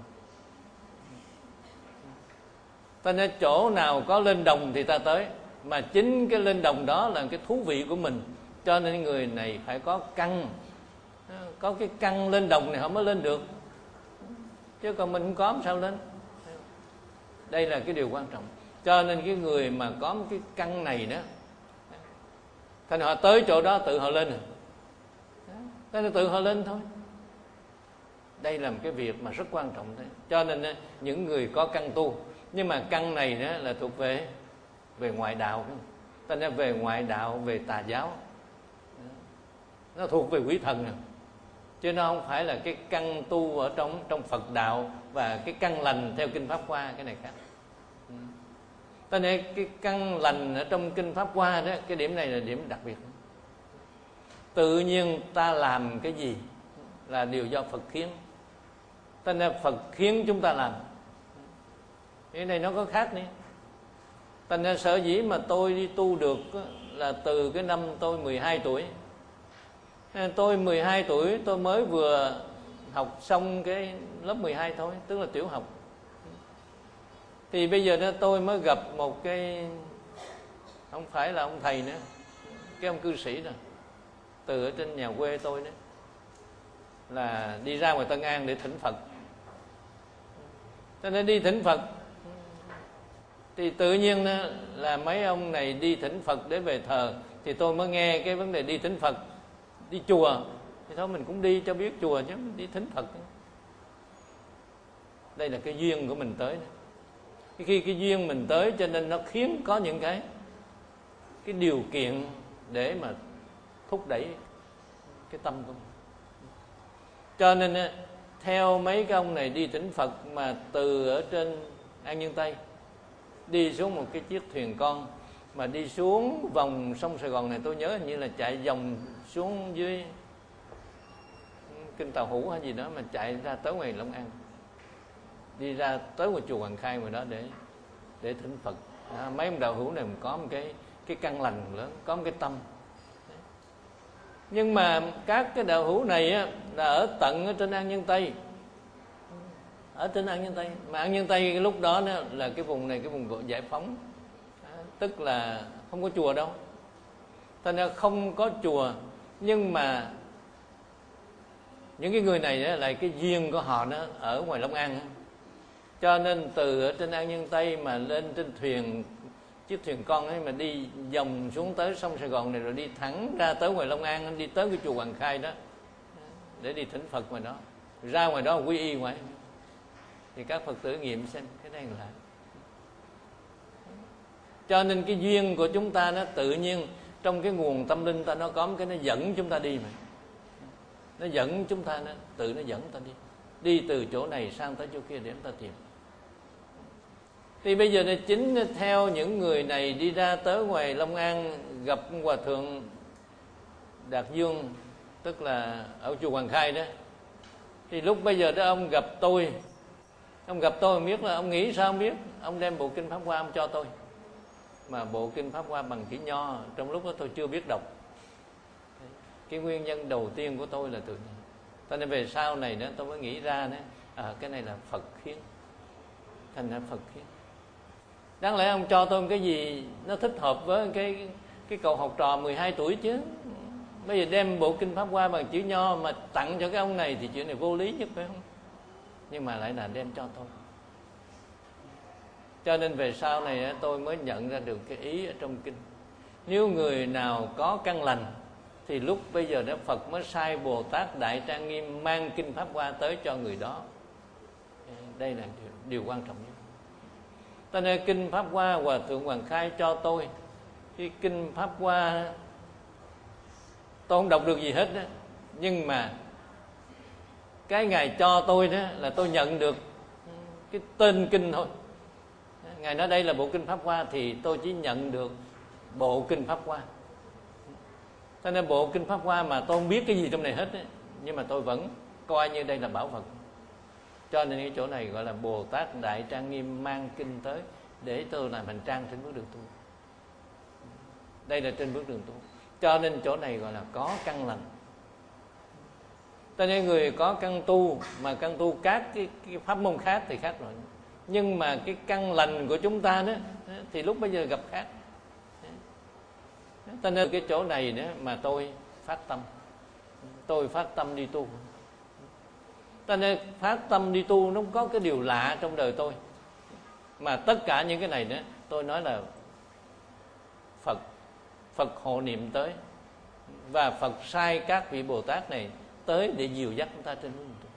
Thành ra chỗ nào có lên đồng thì ta tới. Mà chính cái lên đồng đó là cái thú vị của mình. Cho nên người này phải có căn, có cái căn lên đồng này họ mới lên được, chứ còn mình không có sao lên. Đây là cái điều quan trọng. Cho nên cái người mà có cái căn này đó, thành họ tới chỗ đó tự họ lên, thế là tự họ lên thôi. Đây là một cái việc mà rất quan trọng đấy. Cho nên những người có căn tu, nhưng mà căn này đó là thuộc về về ngoại đạo, thành ra về ngoại đạo, về tà giáo, nó thuộc về quỷ thần, chứ nó không phải là cái căn tu ở trong trong Phật đạo và cái căn lành theo Kinh Pháp Hoa, cái này khác. Cho nên cái căn lành ở trong Kinh Pháp Hoa đó, cái điểm này là điểm đặc biệt. Tự nhiên ta làm cái gì là điều do Phật khiến. Cho nên Phật khiến chúng ta làm. Cái này nó có khác nữa. Thành ra sở dĩ mà tôi đi tu được là từ cái năm tôi mười hai tuổi. Tôi mười hai tuổi tôi mới vừa học xong cái lớp mười hai thôi, tức là tiểu học. Thì bây giờ đó tôi mới gặp một cái, không phải là ông thầy nữa, cái ông cư sĩ đó, từ ở trên nhà quê tôi đó, là đi ra ngoài Tân An để thỉnh Phật. Cho nên đi thỉnh Phật thì tự nhiên là mấy ông này đi thỉnh Phật để về thờ, thì tôi mới nghe cái vấn đề đi thỉnh Phật, đi chùa, thì thôi mình cũng đi cho biết chùa chứ, đi thỉnh Phật. Đây là cái duyên của mình tới đó. Khi cái duyên mình tới cho nên nó khiến có những cái cái điều kiện để mà thúc đẩy cái tâm của mình. Cho nên theo mấy cái ông này đi thỉnh Phật mà từ ở trên An Nhân Tây đi xuống một cái chiếc thuyền con, mà đi xuống vòng sông Sài Gòn này, tôi nhớ hình như là chạy vòng xuống dưới kinh Tàu Hủ hay gì đó mà chạy ra tới ngoài Long An, đi ra tới một chùa Hoàng Khai ngoài đó để để thỉnh Phật. À, mấy ông đạo hữu này có một cái cái căn lành lớn, có một cái tâm. Nhưng mà các cái đạo hữu này á, là ở tận ở trên An Nhân Tây, ở trên An Nhân Tây. Mà An Nhân Tây cái lúc đó, đó là cái vùng này, cái vùng giải phóng, à, tức là không có chùa đâu, thành ra không có chùa. Nhưng mà những cái người này đó, là cái duyên của họ đó ở ngoài Long An, cho nên từ ở trên An Nhân Tây mà lên trên thuyền, chiếc thuyền con ấy, mà đi vòng xuống tới sông Sài Gòn này, rồi đi thẳng ra tới ngoài Long An, đi tới cái chùa Hoàng Khai đó để đi thỉnh Phật ngoài đó, ra ngoài đó quy y ngoài. Thì các Phật tử nghiệm xem cái này là, cho nên cái duyên của chúng ta nó tự nhiên trong cái nguồn tâm linh ta, nó có một cái nó dẫn chúng ta đi mà, nó dẫn chúng ta, nó tự nó dẫn ta đi, đi từ chỗ này sang tới chỗ kia để chúng ta tìm. Thì bây giờ là chính theo những người này đi ra tới ngoài Long An gặp Hòa Thượng Đạt Dương, tức là ở chùa Hoàng Khai đó. Thì lúc bây giờ đó ông gặp tôi, ông gặp tôi biết là ông nghĩ sao không biết, ông đem bộ kinh Pháp Hoa ông cho tôi, mà bộ kinh Pháp Hoa bằng chữ nho, trong lúc đó tôi chưa biết đọc. Cái nguyên nhân đầu tiên của tôi là từ này. Cho nên về sau này nữa tôi mới nghĩ ra đó, à, cái này là Phật khiến, thành ra Phật khiến. Đáng lẽ ông cho tôi cái gì nó thích hợp với cái cái cậu học trò mười hai tuổi chứ. Bây giờ đem bộ kinh Pháp Hoa bằng chữ nho mà tặng cho cái ông này thì chuyện này vô lý nhất, phải không? Nhưng mà lại là đem cho tôi. Cho nên về sau này tôi mới nhận ra được cái ý ở trong kinh. Nếu người nào có căn lành thì lúc bây giờ đó Phật mới sai Bồ Tát Đại Trang Nghiêm mang kinh Pháp Hoa tới cho người đó. Đây là điều, điều quan trọng nhất. Cho nên kinh Pháp Hoa Hòa Thượng Hoàng Khai cho tôi, cái kinh Pháp Hoa tôi không đọc được gì hết đó, nhưng mà cái Ngài cho tôi đó là tôi nhận được cái tên kinh thôi. Ngài nói đây là bộ kinh Pháp Hoa thì tôi chỉ nhận được bộ kinh Pháp Hoa. Cho nên bộ kinh Pháp Hoa mà tôi không biết cái gì trong này hết đó, nhưng mà tôi vẫn coi như đây là bảo vật. Cho nên cái chỗ này gọi là Bồ Tát Đại Trang Nghiêm mang kinh tới để tôi làm hành trang trên bước đường tu. Đây là trên bước đường tu. Cho nên chỗ này gọi là có căn lành. Cho nên người có căn tu, mà căn tu các cái, cái pháp môn khác thì khác rồi. Nhưng mà cái căn lành của chúng ta đó thì lúc bây giờ gặp khác. Cho nên cái chỗ này đó mà tôi phát tâm, tôi phát tâm đi tu. Cho nên phát tâm đi tu nó không có cái điều lạ trong đời tôi, mà tất cả những cái này đó tôi nói là Phật Phật hộ niệm tới, và Phật sai các vị Bồ Tát này tới để dìu dắt chúng ta trên hướng tu.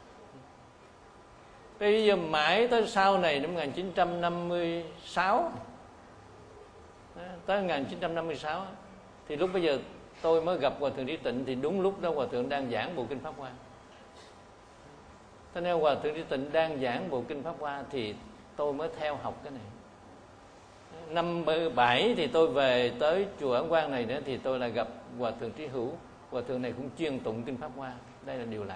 Bây giờ mãi tới sau này năm một nghìn chín trăm năm mươi sáu, tới một nghìn chín trăm năm mươi sáu thì lúc bây giờ tôi mới gặp Hòa Thượng Trí Tịnh. Thì đúng lúc đó Hòa Thượng đang giảng bộ kinh Pháp Hoa. Cho nên Hòa Thượng Trí Tịnh đang giảng bộ kinh Pháp Hoa thì tôi mới theo học cái này. Năm bảy thì tôi về tới chùa Ấn Quang này nữa, thì tôi lại gặp Hòa Thượng Trí Hữu. Hòa Thượng này cũng chuyên tụng kinh Pháp Hoa. Đây là điều lạ.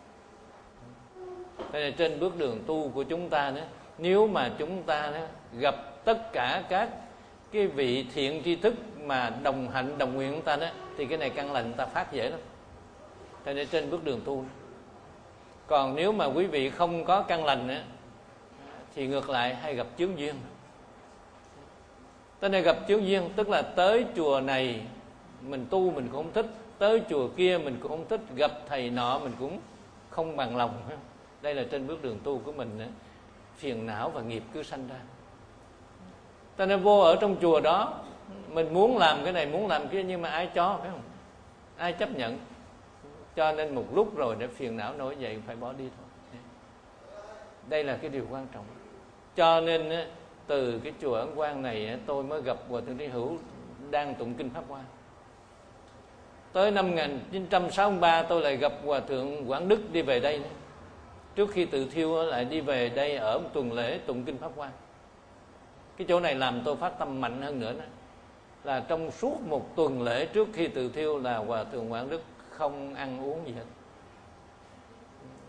Đây là trên bước đường tu của chúng ta đó, nếu mà chúng ta đó gặp tất cả các cái vị thiện tri thức mà đồng hạnh đồng nguyện của ta đó, thì cái này căn lành ta phát dễ lắm. Đây là trên bước đường tu đó. Còn nếu mà quý vị không có căn lành nữa thì ngược lại hay gặp chướng duyên. Tới đây gặp chướng duyên tức là tới chùa này mình tu mình cũng không thích, tới chùa kia mình cũng không thích, gặp thầy nọ mình cũng không bằng lòng. Đây là trên bước đường tu của mình, phiền não và nghiệp cứ sanh ra. Cho nên vô ở trong chùa đó, mình muốn làm cái này muốn làm kia, nhưng mà ai cho, phải không? Ai chấp nhận. Cho nên một lúc rồi để phiền não nổi dậy phải bỏ đi thôi. Đây là cái điều quan trọng. Cho nên từ cái chùa Ấn Quang này tôi mới gặp Hòa Thượng Trí Hữu đang tụng kinh Pháp Hoa. Tới năm một nghìn chín trăm sáu mươi ba tôi lại gặp Hòa Thượng Quảng Đức đi về đây. Trước khi tự thiêu lại đi về đây ở một tuần lễ tụng kinh Pháp Hoa. Cái chỗ này làm tôi phát tâm mạnh hơn nữa đó. Là trong suốt một tuần lễ trước khi tự thiêu là Hòa Thượng Quảng Đức không ăn uống gì hết.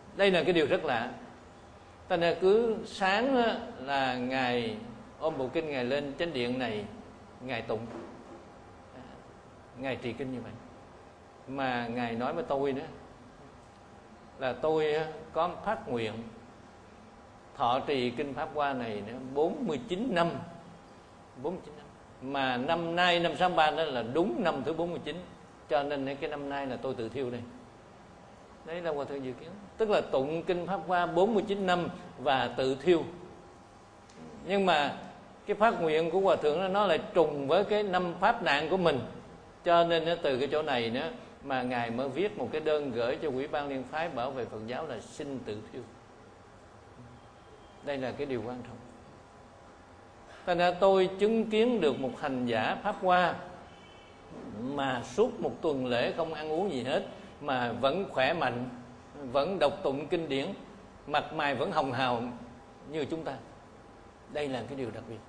Đây là cái điều rất lạ. Ta nên cứ sáng là Ngài ôm bộ kinh, Ngài lên chánh điện này, Ngài tụng, Ngài trì kinh như vậy. Mà Ngài nói với tôi nữa là tôi có phát nguyện thọ trì kinh Pháp Hoa này nữa bốn mươi chín năm. bốn mươi chín năm. Mà năm nay năm sáu ba đó là đúng năm thứ bốn mươi chín. Cho nên cái năm nay là tôi tự thiêu đây. Đấy là Hòa Thượng dự kiến. Tức là tụng kinh Pháp Hoa bốn mươi chín năm và tự thiêu. Nhưng mà cái phát nguyện của Hòa Thượng nó lại trùng với cái năm pháp nạn của mình. Cho nên từ cái chỗ này nữa mà Ngài mới viết một cái đơn gửi cho Ủy ban Liên phái bảo vệ Phật giáo là xin tự thiêu. Đây là cái điều quan trọng. Thành ra tôi chứng kiến được một hành giả Pháp Hoa mà suốt một tuần lễ không ăn uống gì hết, mà vẫn khỏe mạnh, vẫn đọc tụng kinh điển, mặt mày vẫn hồng hào như chúng ta. Đây là cái điều đặc biệt.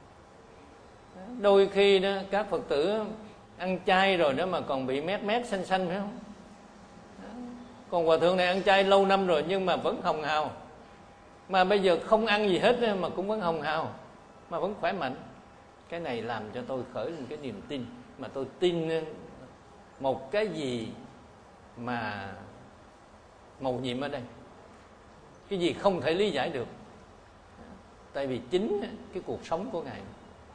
Đôi khi đó các Phật tử ăn chay rồi đó mà còn bị mét mét xanh xanh phải không? Còn Hòa Thượng này ăn chay lâu năm rồi nhưng mà vẫn hồng hào. Mà bây giờ không ăn gì hết mà cũng vẫn hồng hào, mà vẫn khỏe mạnh. Cái này làm cho tôi khởi lên cái niềm tin. Mà tôi tin một cái gì mà mầu nhiệm ở đây, cái gì không thể lý giải được. Tại vì chính cái cuộc sống của Ngài.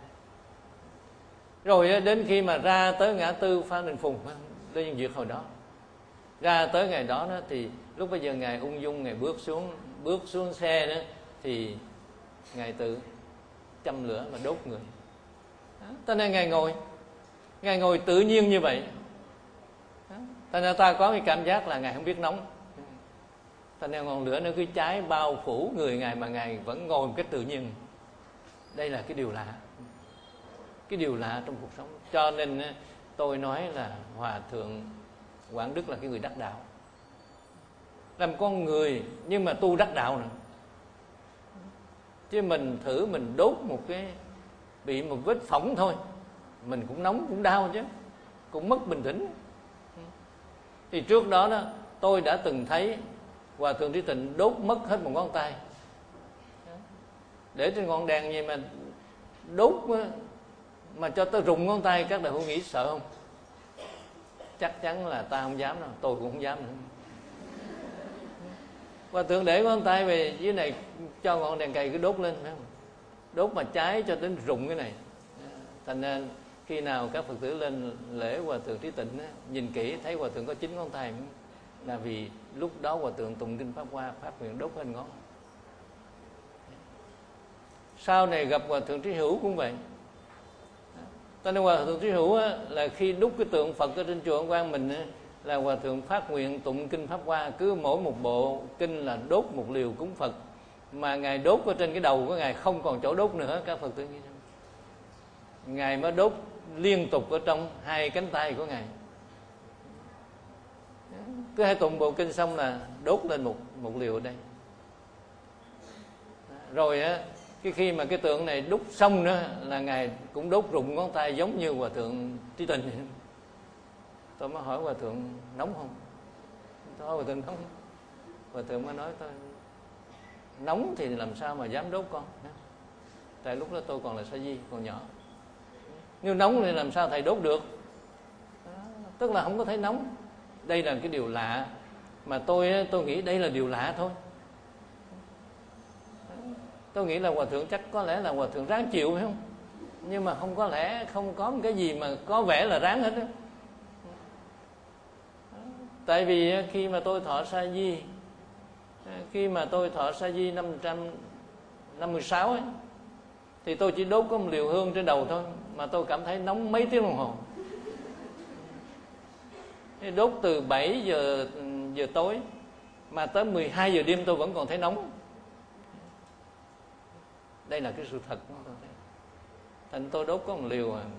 Rồi đến khi mà ra tới ngã tư Phan Đình Phùng, Lê Nhân Duyệt hồi đó, ra tới ngày đó, đó thì lúc bây giờ Ngài ung dung, Ngài bước xuống bước xuống xe đó, thì Ngài tự châm lửa và đốt người. Cho nên Ngài ngồi Ngài ngồi tự nhiên như vậy. Cho nên ta có cái cảm giác là Ngài không biết nóng. Cho nên ngọn lửa nó cứ cháy bao phủ người Ngài mà Ngài vẫn ngồi một cách tự nhiên. Đây là cái điều lạ. Cái điều lạ trong cuộc sống. Cho nên tôi nói là Hòa Thượng Quảng Đức là cái người đắc đạo. Làm con người nhưng mà tu đắc đạo nữa. Chứ mình thử mình đốt một cái, bị một vết phỏng thôi, mình cũng nóng cũng đau chứ, cũng mất bình tĩnh. Thì trước đó đó tôi đã từng thấy Hòa Thượng Trí Tịnh đốt mất hết một ngón tay, để trên ngọn đèn gì mà đốt mà cho tôi rụng ngón tay. Các đại hữu nghĩ sợ không? Chắc chắn là ta không dám đâu, tôi cũng không dám nữa. Hòa Thượng để ngón tay về dưới này, cho ngọn đèn cầy cứ đốt lên, phải không? Đốt mà cháy cho đến rụng cái này. Thành nên khi nào các Phật tử lên lễ Hòa Thượng Trí Tịnh á, nhìn kỹ thấy Hòa Thượng có chín ngón tay, là vì lúc đó Hòa Thượng tụng kinh Pháp Hoa, phát nguyện đốt hết ngón. Sau này gặp Hòa Thượng Trí Hữu cũng vậy. Cho nên Hòa Thượng Trí Hữu á, là khi đúc cái tượng Phật ở trên chùa Ấn Quang mình á, là Hòa Thượng phát nguyện tụng kinh Pháp Hoa, cứ mỗi một bộ kinh là đốt một liều cúng Phật. Mà Ngài đốt ở trên cái đầu của Ngài không còn chỗ đốt nữa. Các Phật tử nghĩ sao? Ngài mới đốt liên tục ở trong hai cánh tay của Ngài. Cứ hai tụng bộ kinh xong là đốt lên một, một liều ở đây. Rồi á, cái khi mà cái tượng này đúc xong nữa là Ngài cũng đốt rụng ngón tay giống như Hòa Thượng Trí Tịnh. Tôi mới hỏi Hòa Thượng nóng không? Tôi hỏi Hòa Thượng nóng. Hòa Thượng mới nói tôi nóng thì làm sao mà dám đốt con. Tại lúc đó tôi còn là sa di, còn nhỏ. Nhưng nóng thì làm sao thầy đốt được? Tức là không có thấy nóng. Đây là cái điều lạ. Mà tôi tôi nghĩ đây là điều lạ thôi. Tôi nghĩ là Hòa Thượng chắc có lẽ là Hòa Thượng ráng chịu phải không? Nhưng mà không có lẽ không có một cái gì mà có vẻ là ráng hết đó. Tại vì khi mà tôi thọ sa di, Khi mà tôi thọ sa di năm trăm năm mươi sáu ấy, thì tôi chỉ đốt có một liều hương trên đầu thôi, mà tôi cảm thấy nóng mấy tiếng đồng hồ. Đốt từ bảy giờ giờ tối mà tới mười hai giờ đêm tôi vẫn còn thấy nóng. Đây là cái sự thật của tôi. Thành tôi đốt có một liều à.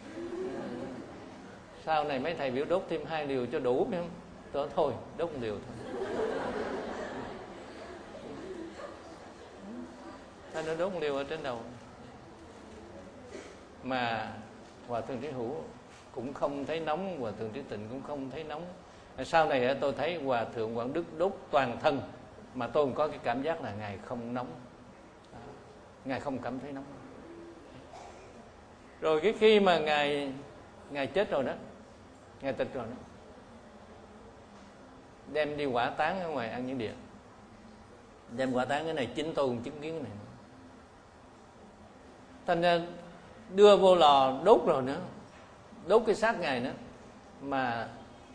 Sau này mấy thầy biểu đốt thêm hai liều cho đủ phải không? Tôi thôi đốt một liều thôi. Thành nó đốt một liều ở trên đầu. Mà Hòa Thượng Trí Hữu cũng không thấy nóng, Hòa Thượng Trí Tịnh cũng không thấy nóng. Sau này tôi thấy Hòa Thượng Quảng Đức đốt toàn thân, mà tôi có cái cảm giác là Ngài không nóng, Ngài không cảm thấy nóng. Rồi cái khi mà Ngài Ngài chết rồi đó, Ngài tịch rồi đó, đem đi hỏa táng ở ngoài An Nhẫn Địa. Đem hỏa táng, cái này chính tôi cũng chứng kiến cái này. Thành ra đưa vô lò đốt rồi nữa, đốt cái xác Ngài nữa, mà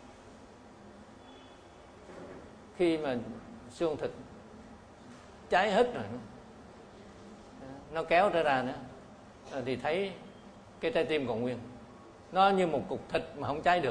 khi mà xương thịt cháy hết rồi, nó kéo trở ra nữa thì thấy cái trái tim còn nguyên, nó như một cục thịt mà không cháy được.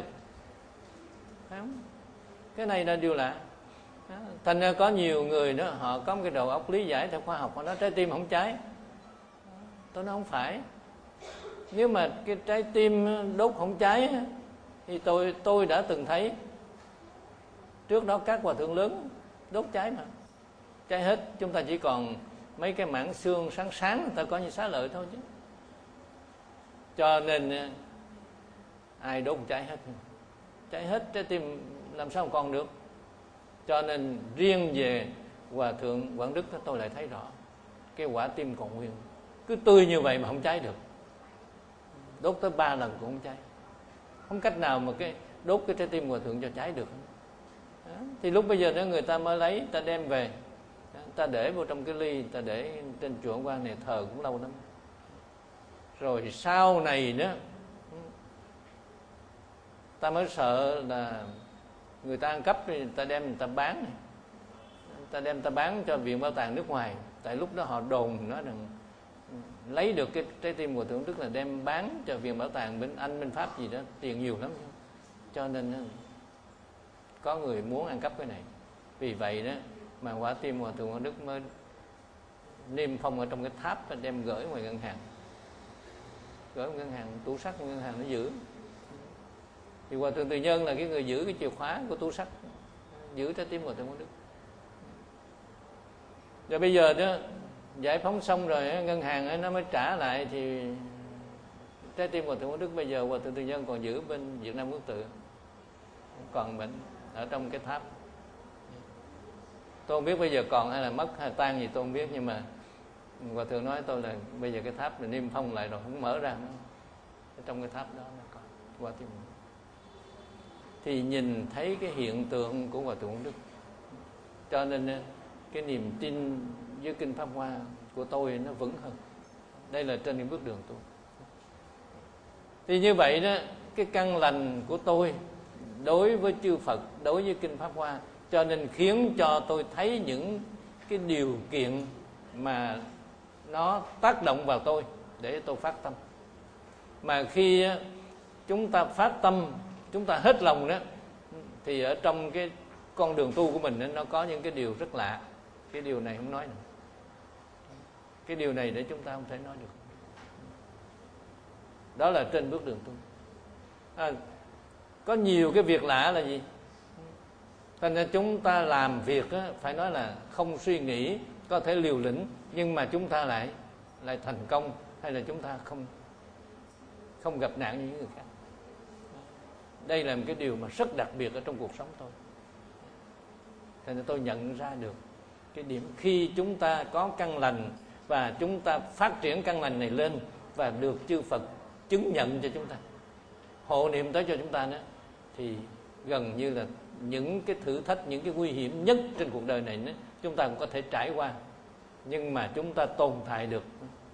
Cái này là điều lạ. Thành ra có nhiều người đó, họ có một cái đầu óc lý giải theo khoa học, họ nói trái tim không cháy. Tôi nói không phải. Nếu mà cái trái tim đốt không cháy thì tôi tôi đã từng thấy trước đó các hòa thượng lớn đốt cháy mà cháy hết. Chúng ta chỉ còn mấy cái mảng xương sáng sáng người ta có như xá lợi thôi chứ. Cho nên ai đốt cháy hết, cháy hết trái tim làm sao còn được. Cho nên riêng về hòa thượng Quảng Đức tôi lại thấy rõ cái quả tim còn nguyên, cứ tươi như vậy mà không cháy được. Đốt tới ba lần cũng không cháy, không cách nào mà cái đốt cái trái tim hòa thượng cho cháy được. Đó. Thì lúc bây giờ đó người ta mới lấy, ta đem về, ta để vô trong cái ly, ta để trên chùa Quan này thờ cũng lâu lắm. Rồi sau này đó ta mới sợ là người ta ăn cắp, người ta đem người ta bán, người ta đem ta bán cho viện bảo tàng nước ngoài. Tại lúc đó họ đồn nói rằng lấy được cái trái tim của Thượng Đức là đem bán cho viện bảo tàng bên Anh, bên Pháp gì đó, tiền nhiều lắm. Cho nên có người muốn ăn cắp cái này. Vì vậy đó mà quả tim của Thượng Đức mới niêm phong ở trong cái tháp và đem gửi ngoài ngân hàng. Gửi ngân hàng, tủ sắt ngân hàng nó giữ. Thì Hòa Thượng Từ Nhân là cái người giữ cái chìa khóa của tủ sắt, giữ trái tim của Thượng Đức. Rồi bây giờ đó giải phóng xong rồi, ngân hàng ấy nó mới trả lại, thì trái tim của Thượng Đức bây giờ Hòa Thượng Từ Nhân còn giữ bên Việt Nam Quốc Tự, còn bệnh ở trong cái tháp. Tôi không biết bây giờ còn hay là mất hay tan gì tôi không biết, nhưng mà Hòa Thượng nói tôi là bây giờ cái tháp là niêm phong lại rồi, không mở ra nữa. Ở trong cái tháp đó nó còn Hòa Thượng. Thì nhìn thấy cái hiện tượng của Hòa Thượng Đức. Cho nên cái niềm tin với Kinh Pháp Hoa của tôi nó vững hơn. Đây là trên những bước đường tôi. Thì như vậy đó, cái căn lành của tôi đối với chư Phật, đối với Kinh Pháp Hoa, cho nên khiến cho tôi thấy những cái điều kiện mà nó tác động vào tôi để tôi phát tâm. Mà khi chúng ta phát tâm, chúng ta hết lòng đó, thì ở trong cái con đường tu của mình đó, nó có những cái điều rất lạ. Cái điều này không nói nữa. Cái điều này để chúng ta không thể nói được. Đó là trên bước đường tu. À, có nhiều cái việc lạ là gì? Thành ra chúng ta làm việc á, phải nói là không suy nghĩ, có thể liều lĩnh, nhưng mà chúng ta lại lại thành công, hay là chúng ta không không gặp nạn như những người khác. Đây là một cái điều mà rất đặc biệt ở trong cuộc sống tôi. Thành ra tôi nhận ra được cái điểm khi chúng ta có căn lành và chúng ta phát triển căn lành này lên và được chư Phật chứng nhận cho chúng ta, hộ niệm tới cho chúng ta nữa, thì gần như là những cái thử thách, những cái nguy hiểm nhất trên cuộc đời này nữa, chúng ta cũng có thể trải qua, nhưng mà chúng ta tồn tại được.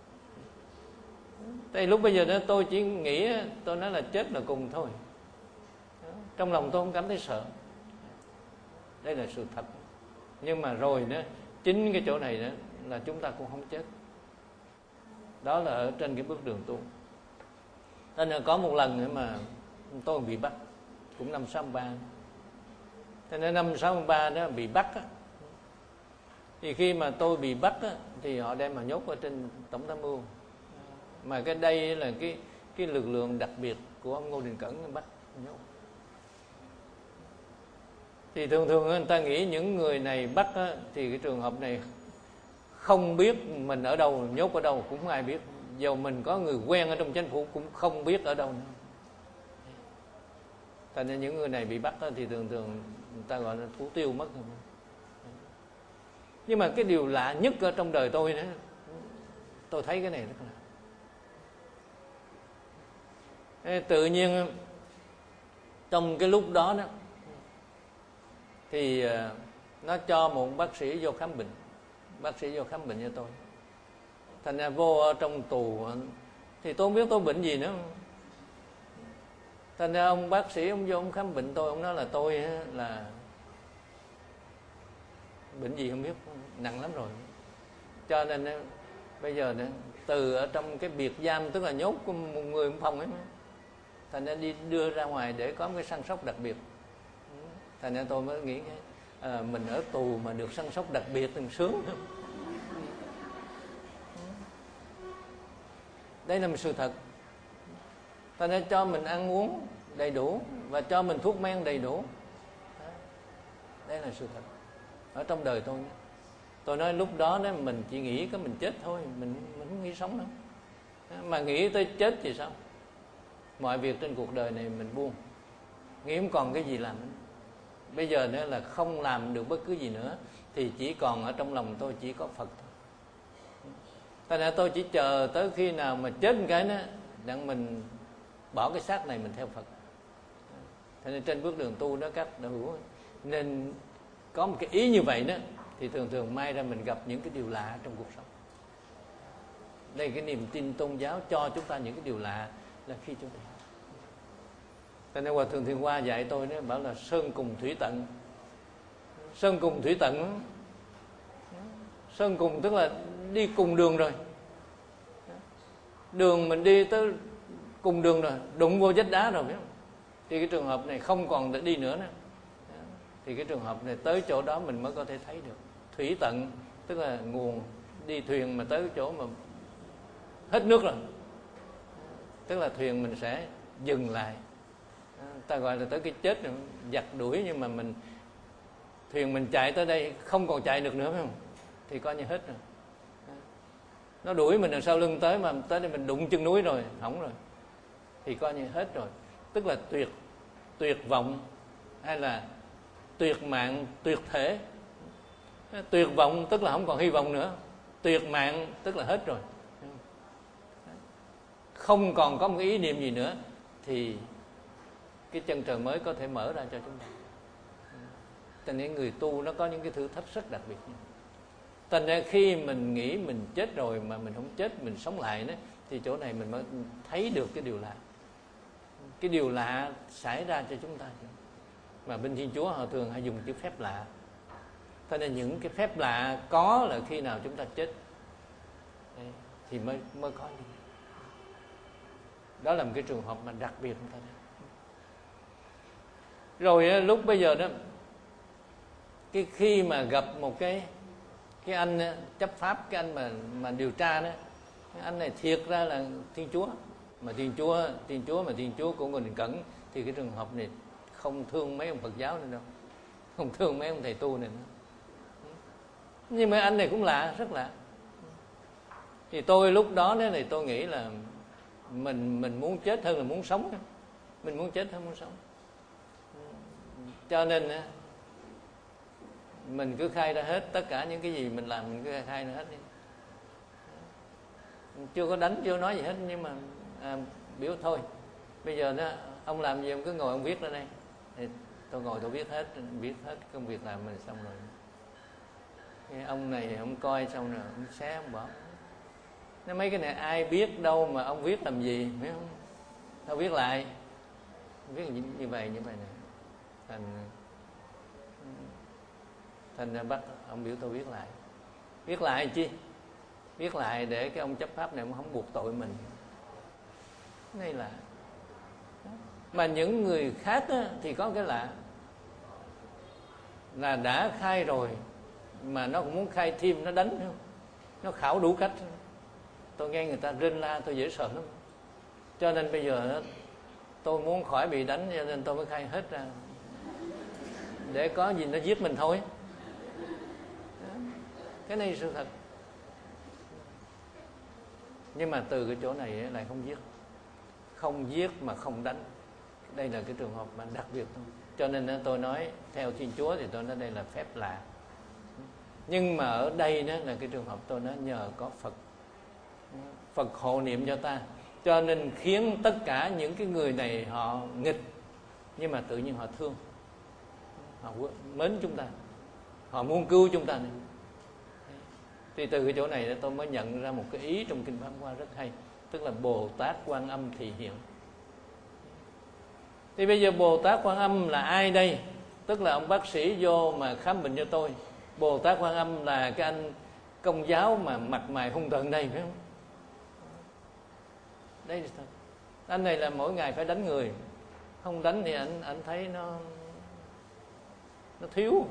Tại lúc bây giờ đó tôi chỉ nghĩ, tôi nói là chết là cùng thôi. Trong lòng tôi không cảm thấy sợ. Đây là sự thật. Nhưng mà rồi đó, chính cái chỗ này đó là chúng ta cũng không chết. Đó là ở trên cái bước đường tu. Nên là có một lần nữa mà tôi bị bắt, cũng năm sáu ba. Thế nên năm sáu ba đó bị bắt á, thì khi mà tôi bị bắt á, thì họ đem mà nhốt ở trên tổng tham mưu. Mà cái đây là cái cái lực lượng đặc biệt của ông Ngô Đình Cẩn bắt nhốt. Thì thường thường người ta nghĩ những người này bắt á, thì cái trường hợp này không biết mình ở đâu, nhốt ở đâu cũng không ai biết. Dầu mình có người quen ở trong chính phủ cũng không biết ở đâu nữa. Thành nên những người này bị bắt á, thì thường thường người ta gọi là thủ tiêu mất. Nhưng mà cái điều lạ nhất ở trong đời tôi nữa, tôi thấy cái này rất là tự nhiên trong cái lúc đó đó thì nó cho một bác sĩ vô khám bệnh, bác sĩ vô khám bệnh cho tôi. Thành ra vô ở trong tù thì tôi không biết tôi bệnh gì nữa. Thành ra ông bác sĩ ông vô ông khám bệnh tôi, ông nói là tôi là bệnh gì không biết, nặng lắm rồi. Cho nên bây giờ từ ở trong cái biệt giam, tức là nhốt một người một phòng ấy, thành ra đi đưa ra ngoài để có một cái săn sóc đặc biệt. Thành ra tôi mới nghĩ à, mình ở tù mà được săn sóc đặc biệt thì sướng. Đây là một sự thật. Thành ra cho mình ăn uống đầy đủ và cho mình thuốc men đầy đủ. Đây là sự thật ở trong đời tôi. Tôi nói lúc đó đó mình chỉ nghĩ có mình chết thôi, mình mình không nghĩ sống đâu. Mà nghĩ tới chết thì sao? Mọi việc trên cuộc đời này mình buông, nghĩ không còn cái gì làm nữa. Bây giờ nữa là không làm được bất cứ gì nữa, thì chỉ còn ở trong lòng tôi chỉ có Phật thôi. Thành ra tôi chỉ chờ tới khi nào mà chết một cái đó, đặng mình bỏ cái xác này mình theo Phật. Thế nên trên bước đường tu đó các đạo hữu nên có một cái ý như vậy đó, thì thường thường may ra mình gặp những cái điều lạ trong cuộc sống. Đây cái niềm tin tôn giáo cho chúng ta những cái điều lạ là khi chúng ta. Thế nên Hòa Thượng Thiền Hoa dạy tôi đó, bảo là sơn cùng thủy tận. Sơn cùng thủy tận, sơn cùng tức là đi cùng đường rồi. Đường mình đi tới cùng đường rồi, đụng vô vách đá rồi, biết không? Thì cái trường hợp này không còn đi nữa nữa. Thì cái trường hợp này tới chỗ đó mình mới có thể thấy được. Thủy tận tức là nguồn, đi thuyền mà tới cái chỗ mà hết nước rồi, tức là thuyền mình sẽ dừng lại. Ta gọi là tới cái chết rồi, giặc đuổi, nhưng mà mình thuyền mình chạy tới đây không còn chạy được nữa, phải không? Thì coi như hết rồi. Nó đuổi mình ở sau lưng tới, mà tới đây mình đụng chân núi rồi, hỏng rồi, thì coi như hết rồi. Tức là tuyệt tuyệt vọng, hay là tuyệt mạng, tuyệt thể. Tuyệt vọng tức là không còn hy vọng nữa, tuyệt mạng tức là hết rồi, không còn có một ý niệm gì nữa, thì cái chân trời mới có thể mở ra cho chúng ta. Cho nên người tu nó có những cái thử thách rất đặc biệt. Thành ra khi mình nghĩ mình chết rồi mà mình không chết, mình sống lại đó, thì chỗ này mình mới thấy được cái điều lạ. Cái điều lạ xảy ra cho chúng ta. Mà bên Thiên Chúa họ thường hay dùng chữ phép lạ. Thế nên những cái phép lạ có là khi nào chúng ta chết đấy, thì mới mới có đi. Đó là một cái trường hợp mà đặc biệt chúng ta. Rồi lúc bây giờ đó, cái khi mà gặp một cái cái anh chấp pháp, cái anh mà mà điều tra đó, cái anh này thiệt ra là Thiên Chúa, mà Thiên Chúa Thiên Chúa mà Thiên Chúa của người Đình Cẩn, thì cái trường hợp này không thương mấy ông Phật giáo nữa đâu, không thương mấy ông thầy tu này nữa. Nhưng mà anh này cũng lạ, rất lạ. Thì tôi lúc đó đó thì tôi nghĩ là mình mình muốn chết hơn là muốn sống, mình muốn chết hơn muốn sống. Cho nên mình cứ khai ra hết tất cả những cái gì mình làm, mình cứ khai ra hết đi. Chưa có đánh, chưa nói gì hết, nhưng mà à, biểu thôi bây giờ đó ông làm gì ông cứ ngồi ông viết ra đây. Thì tôi ngồi tôi viết hết, viết hết công việc làm mình xong rồi. Cái ông này ông coi xong rồi ông xé ông bỏ. Nói mấy cái này ai biết đâu mà ông viết làm gì, biết không? Tao viết lại, viết như vậy như vậy này. Thành thành ra bắt ông biểu tôi viết lại. Viết lại chi? Viết lại để cái ông chấp pháp này ông không buộc tội mình. Đây là. Mà những người khác á, thì có cái lạ là đã khai rồi mà nó cũng muốn khai thêm, nó đánh không? Nó khảo đủ cách. Tôi nghe người ta rên la tôi dễ sợ lắm. Cho nên bây giờ tôi muốn khỏi bị đánh, cho nên tôi mới khai hết ra, để có gì nó giết mình thôi. Cái này sự thật. Nhưng mà từ cái chỗ này lại không giết, không giết mà không đánh. Đây là cái trường hợp mà đặc biệt thôi. Cho nên tôi nói theo Thiên Chúa thì tôi nói đây là phép lạ. Nhưng mà ở đây đó là cái trường hợp tôi nói nhờ có Phật, Phật hộ niệm cho ta, cho nên khiến tất cả những cái người này họ nghịch, nhưng mà tự nhiên họ thương, họ mến chúng ta, họ muốn cứu chúng ta này. Thì từ cái chỗ này tôi mới nhận ra một cái ý trong Kinh Pháp Hoa rất hay, tức là Bồ Tát Quan Âm thị hiện. Thì bây giờ Bồ Tát Quan Âm là ai đây? Tức là ông bác sĩ vô mà khám bệnh cho tôi. Bồ Tát Quan Âm là cái anh Công giáo mà mặt mày hung tợn đây, phải không? Đây là thật. Anh này là mỗi ngày phải đánh người, không đánh thì anh anh thấy nó nó thiếu.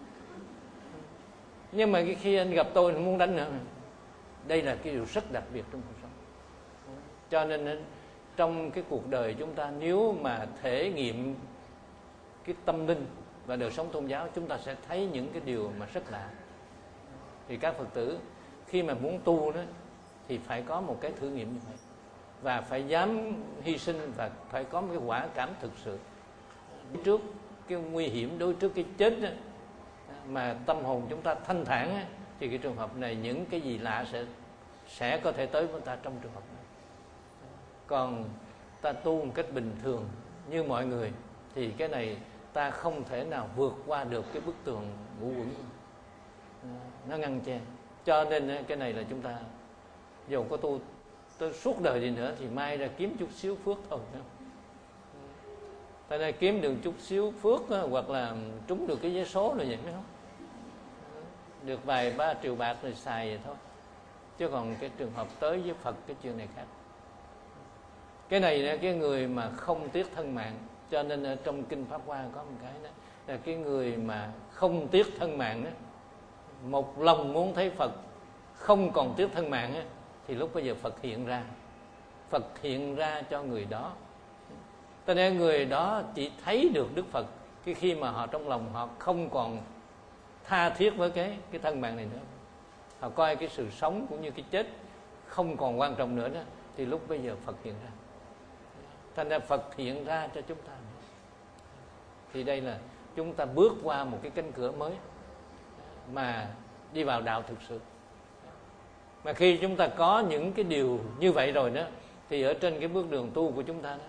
Nhưng mà khi anh gặp tôi thì muốn đánh nữa. Đây là cái điều rất đặc biệt trong cuộc sống. Cho nên trong cái cuộc đời chúng ta, nếu mà thể nghiệm cái tâm linh và đời sống tôn giáo, chúng ta sẽ thấy những cái điều mà rất lạ. Thì các Phật tử khi mà muốn tu đó thì phải có một cái thử nghiệm như vậy, và phải dám hy sinh, và phải có một cái quả cảm thực sự. Trước cái nguy hiểm, đối trước cái chết đó, mà tâm hồn chúng ta thanh thản á, thì cái trường hợp này những cái gì lạ sẽ sẽ có thể tới với ta trong trường hợp này. Còn ta tu một cách bình thường như mọi người thì cái này ta không thể nào vượt qua được cái bức tường ngũ uẩn, nó ngăn che. Cho nên cái này là chúng ta dù có tu tới suốt đời đi nữa thì mai ra kiếm chút xíu phước thôi. Ta đây kiếm được chút xíu phước, hoặc là trúng được cái vé số rồi vậy, phải không? Được vài ba triệu bạc rồi xài vậy thôi. Chứ còn cái trường hợp tới với Phật cái chuyện này khác. Cái này là cái người mà không tiếc thân mạng. Cho nên ở trong Kinh Pháp Hoa có một cái đó là cái người mà không tiếc thân mạng đó, một lòng muốn thấy Phật, không còn tiếc thân mạng đó, thì lúc bây giờ Phật hiện ra. Phật hiện ra cho người đó. Cho nên người đó chỉ thấy được Đức Phật cái khi mà họ trong lòng họ không còn tha thiết với cái cái thân mạng này nữa. Họ coi cái sự sống cũng như cái chết không còn quan trọng nữa đó, thì lúc bây giờ Phật hiện ra. Thành ra Phật hiện ra cho chúng ta. Thì đây là chúng ta bước qua một cái cánh cửa mới mà đi vào đạo thực sự. Mà khi chúng ta có những cái điều như vậy rồi đó, thì ở trên cái bước đường tu của chúng ta đó,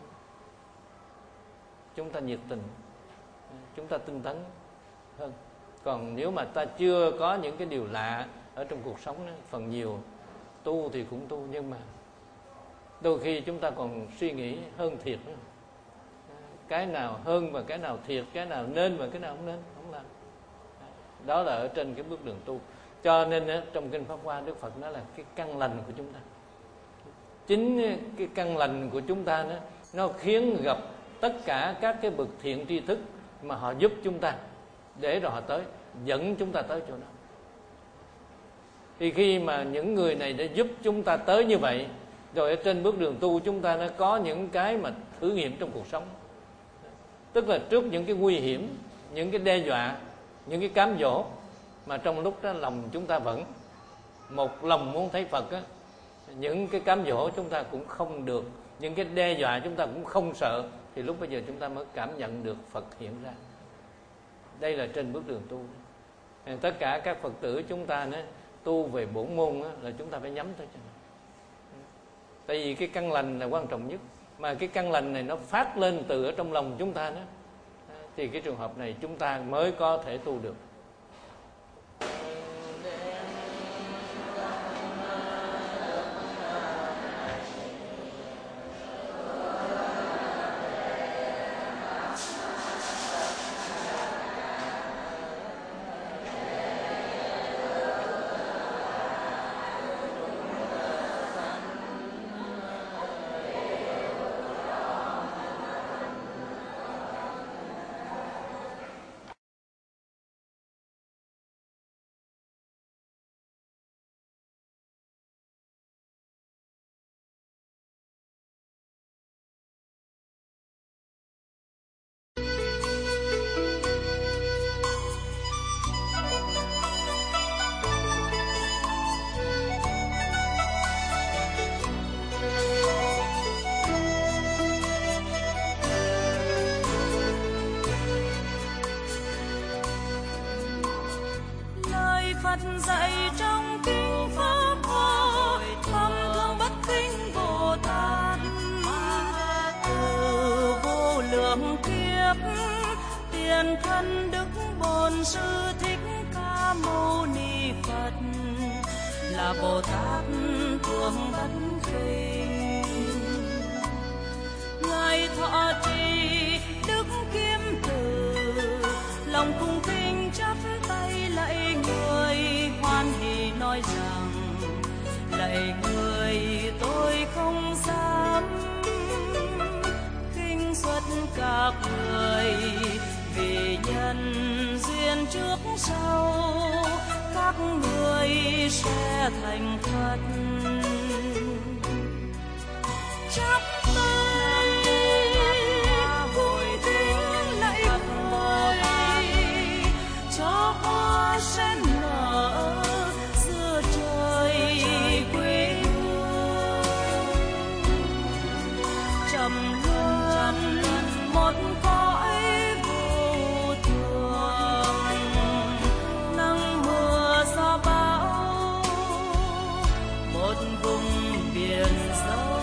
chúng ta nhiệt tình, chúng ta tinh tấn hơn. Còn nếu mà ta chưa có những cái điều lạ ở trong cuộc sống đó, phần nhiều tu thì cũng tu, nhưng mà đôi khi chúng ta còn suy nghĩ hơn thiệt nữa. Cái nào hơn và cái nào thiệt, cái nào nên và cái nào không nên, không làm. Đó là ở trên cái bước đường tu. Cho nên đó, trong Kinh Pháp Hoa Đức Phật nói là cái căn lành của chúng ta. Chính cái căn lành của chúng ta đó, nó khiến gặp tất cả các cái bậc thiện tri thức mà họ giúp chúng ta, để rồi họ tới, dẫn chúng ta tới chỗ đó. Thì khi mà những người này đã giúp chúng ta tới như vậy, rồi ở trên bước đường tu chúng ta nó có những cái mà thử nghiệm trong cuộc sống. Tức là trước những cái nguy hiểm, những cái đe dọa, những cái cám dỗ, mà trong lúc đó lòng chúng ta vẫn một lòng muốn thấy Phật á, những cái cám dỗ chúng ta cũng không được, những cái đe dọa chúng ta cũng không sợ, thì lúc bây giờ chúng ta mới cảm nhận được Phật hiện ra. Đây là trên bước đường tu. Tất cả các Phật tử chúng ta nữa, tu về bổn môn á, là chúng ta phải nhắm tới cho nó. Tại vì cái căn lành là quan trọng nhất. Mà cái căn lành này nó phát lên từ ở trong lòng chúng ta đó, thì cái trường hợp này chúng ta mới có thể tu được. Phật dạy trong kinh Pháp Hoa, thâm thương bất khinh Bồ Tát. Từ vô lượng kiếp, tiền thân Đức Bổn Sư Thích Ca Mâu Ni Phật là Bồ Tát thương bất khinh. Ngài thọ trì đức kiếm từ, lòng cung kính chắp tay lạy người, hoan hỉ nói rằng lạy người tôi không dám khinh xuất các người, vì nhân duyên trước sau các người sẽ thành Phật. Chắp tay cung kính lạy người, cho hoa sen nở giữa trời quê hương. Trầm luân một cõi vô thường, nắng mưa gió bão, một vùng biển sâu.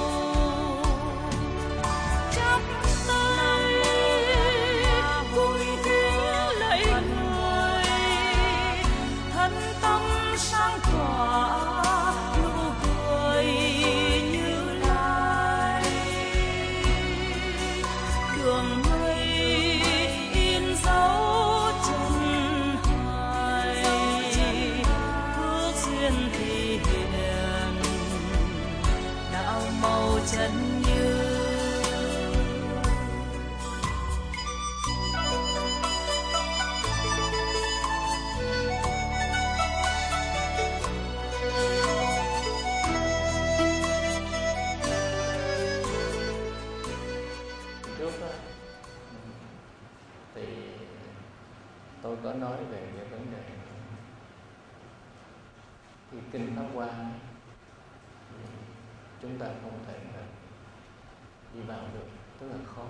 Chắp tay cung kính lạy người, thân tâm sáng tỏa nụ cười Như Lai. Đường mây in dấu chân hài, phước duyên thì hiền đạo màu chân như. Trước đó, thì tôi có nói về cái vấn đề thì kinh Pháp Hoa chúng ta không thể là đi vào được, tức là khó.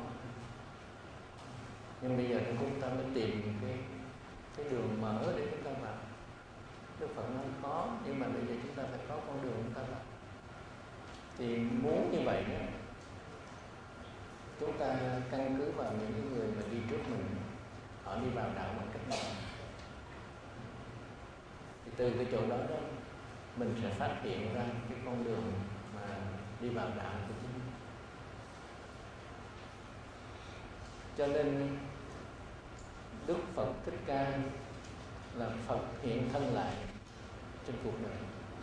Nhưng bây giờ chúng ta mới tìm cái cái đường mở để chúng ta vào. Đức Phật nói khó, nhưng mà bây giờ chúng ta phải có con đường chúng ta vào. Thì muốn như vậy đó, chúng ta căn cứ vào những người mà đi trước mình, họ đi vào đạo bằng cách nào, thì từ cái chỗ đó đó mình sẽ phát hiện ra cái con đường mà đi vào đạo của chính mình. Cho nên Đức Phật Thích Ca là Phật hiện thân lại trên cuộc đời.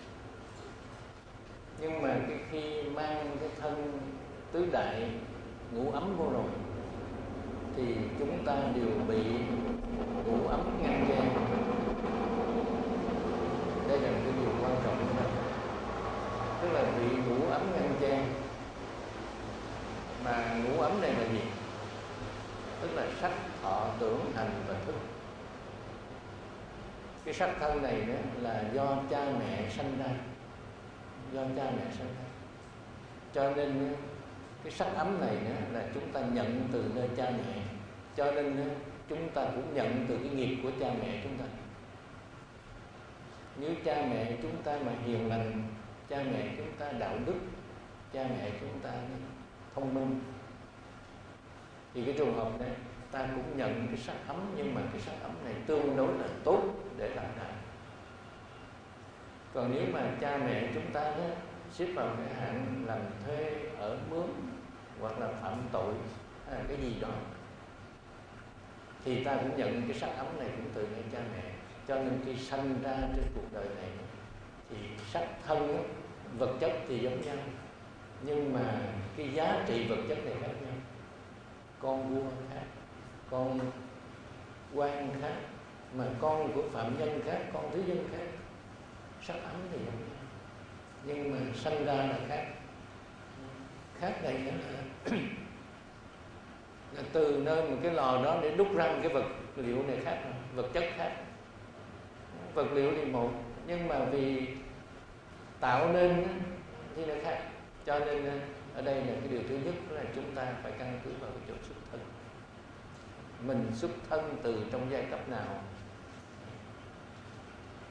Nhưng mà cái khi mang cái thân tứ đại ngũ ấm vô rồi thì chúng ta đều bị ngũ ấm ngăn gian. Đây là một cái điều quan trọng của mình. Tức là bị ngũ ấm ngăn gian. Mà ngũ ấm này là gì? Tức là sắc, thọ, tưởng, hành và thức. Cái sắc thân này đó là do cha mẹ sanh ra, do cha mẹ sanh ra. Cho nên cái sắc ấm này đó là chúng ta nhận từ nơi cha mẹ. Cho nên chúng ta cũng nhận từ cái nghiệp của cha mẹ chúng ta. Nếu cha mẹ chúng ta mà hiền lành, cha mẹ chúng ta đạo đức, cha mẹ chúng ta thông minh, thì cái trường hợp này ta cũng nhận cái sắc ấm. Nhưng mà cái sắc ấm này tương đối là tốt để làm đạo. Còn nếu mà cha mẹ chúng ta đó xếp vào cái hạng làm thuê, ở mướn hoặc là phạm tội hay là cái gì đó, thì ta cũng nhận cái sắc ấm này cũng từ nơi cha mẹ. Cho nên khi sanh ra trên cuộc đời này thì sắc thân đó, vật chất thì giống nhau, nhưng mà cái giá trị vật chất này khác nhau. Con vua khác, con quan khác, mà con của phạm nhân khác, con thứ dân khác. Sắc ấm thì giống nhau, nhưng mà sanh ra là khác. Khác này là, là từ nơi một cái lò đó để đúc ra một cái vật liệu này khác, vật chất khác. Vật liệu thì một, nhưng mà vì tạo nên thì nó khác. Cho nên ở đây là cái điều thứ nhất là chúng ta phải căn cứ vào cái chỗ xuất thân. Mình xuất thân từ trong giai cấp nào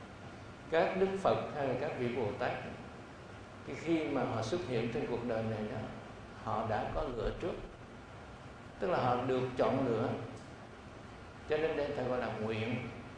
các đức Phật hay là các vị Bồ Tát, cái khi mà họ xuất hiện trên cuộc đời này đó, họ đã có lựa trước, tức là họ được chọn lựa, cho nên đây ta gọi là nguyện.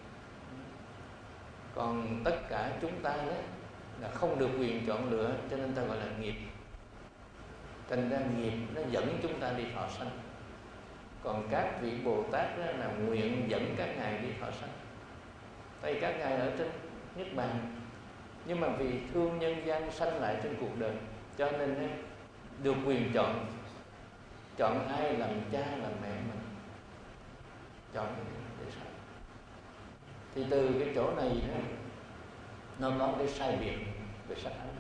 Còn tất cả chúng ta đó là không được quyền chọn lựa, cho nên ta gọi là nghiệp. Thành ra nghiệp nó dẫn chúng ta đi thọ sanh. Còn các vị Bồ Tát đó là nguyện dẫn các ngài đi thọ sanh. Tại các ngài ở trên Niết Bàn, nhưng mà vì thương nhân gian sanh lại trên cuộc đời, cho nên được quyền chọn. Chọn ai làm cha làm mẹ mình, chọn để sao. Thì từ cái chỗ này đó, nó có cái sai biệt về sắc ấm.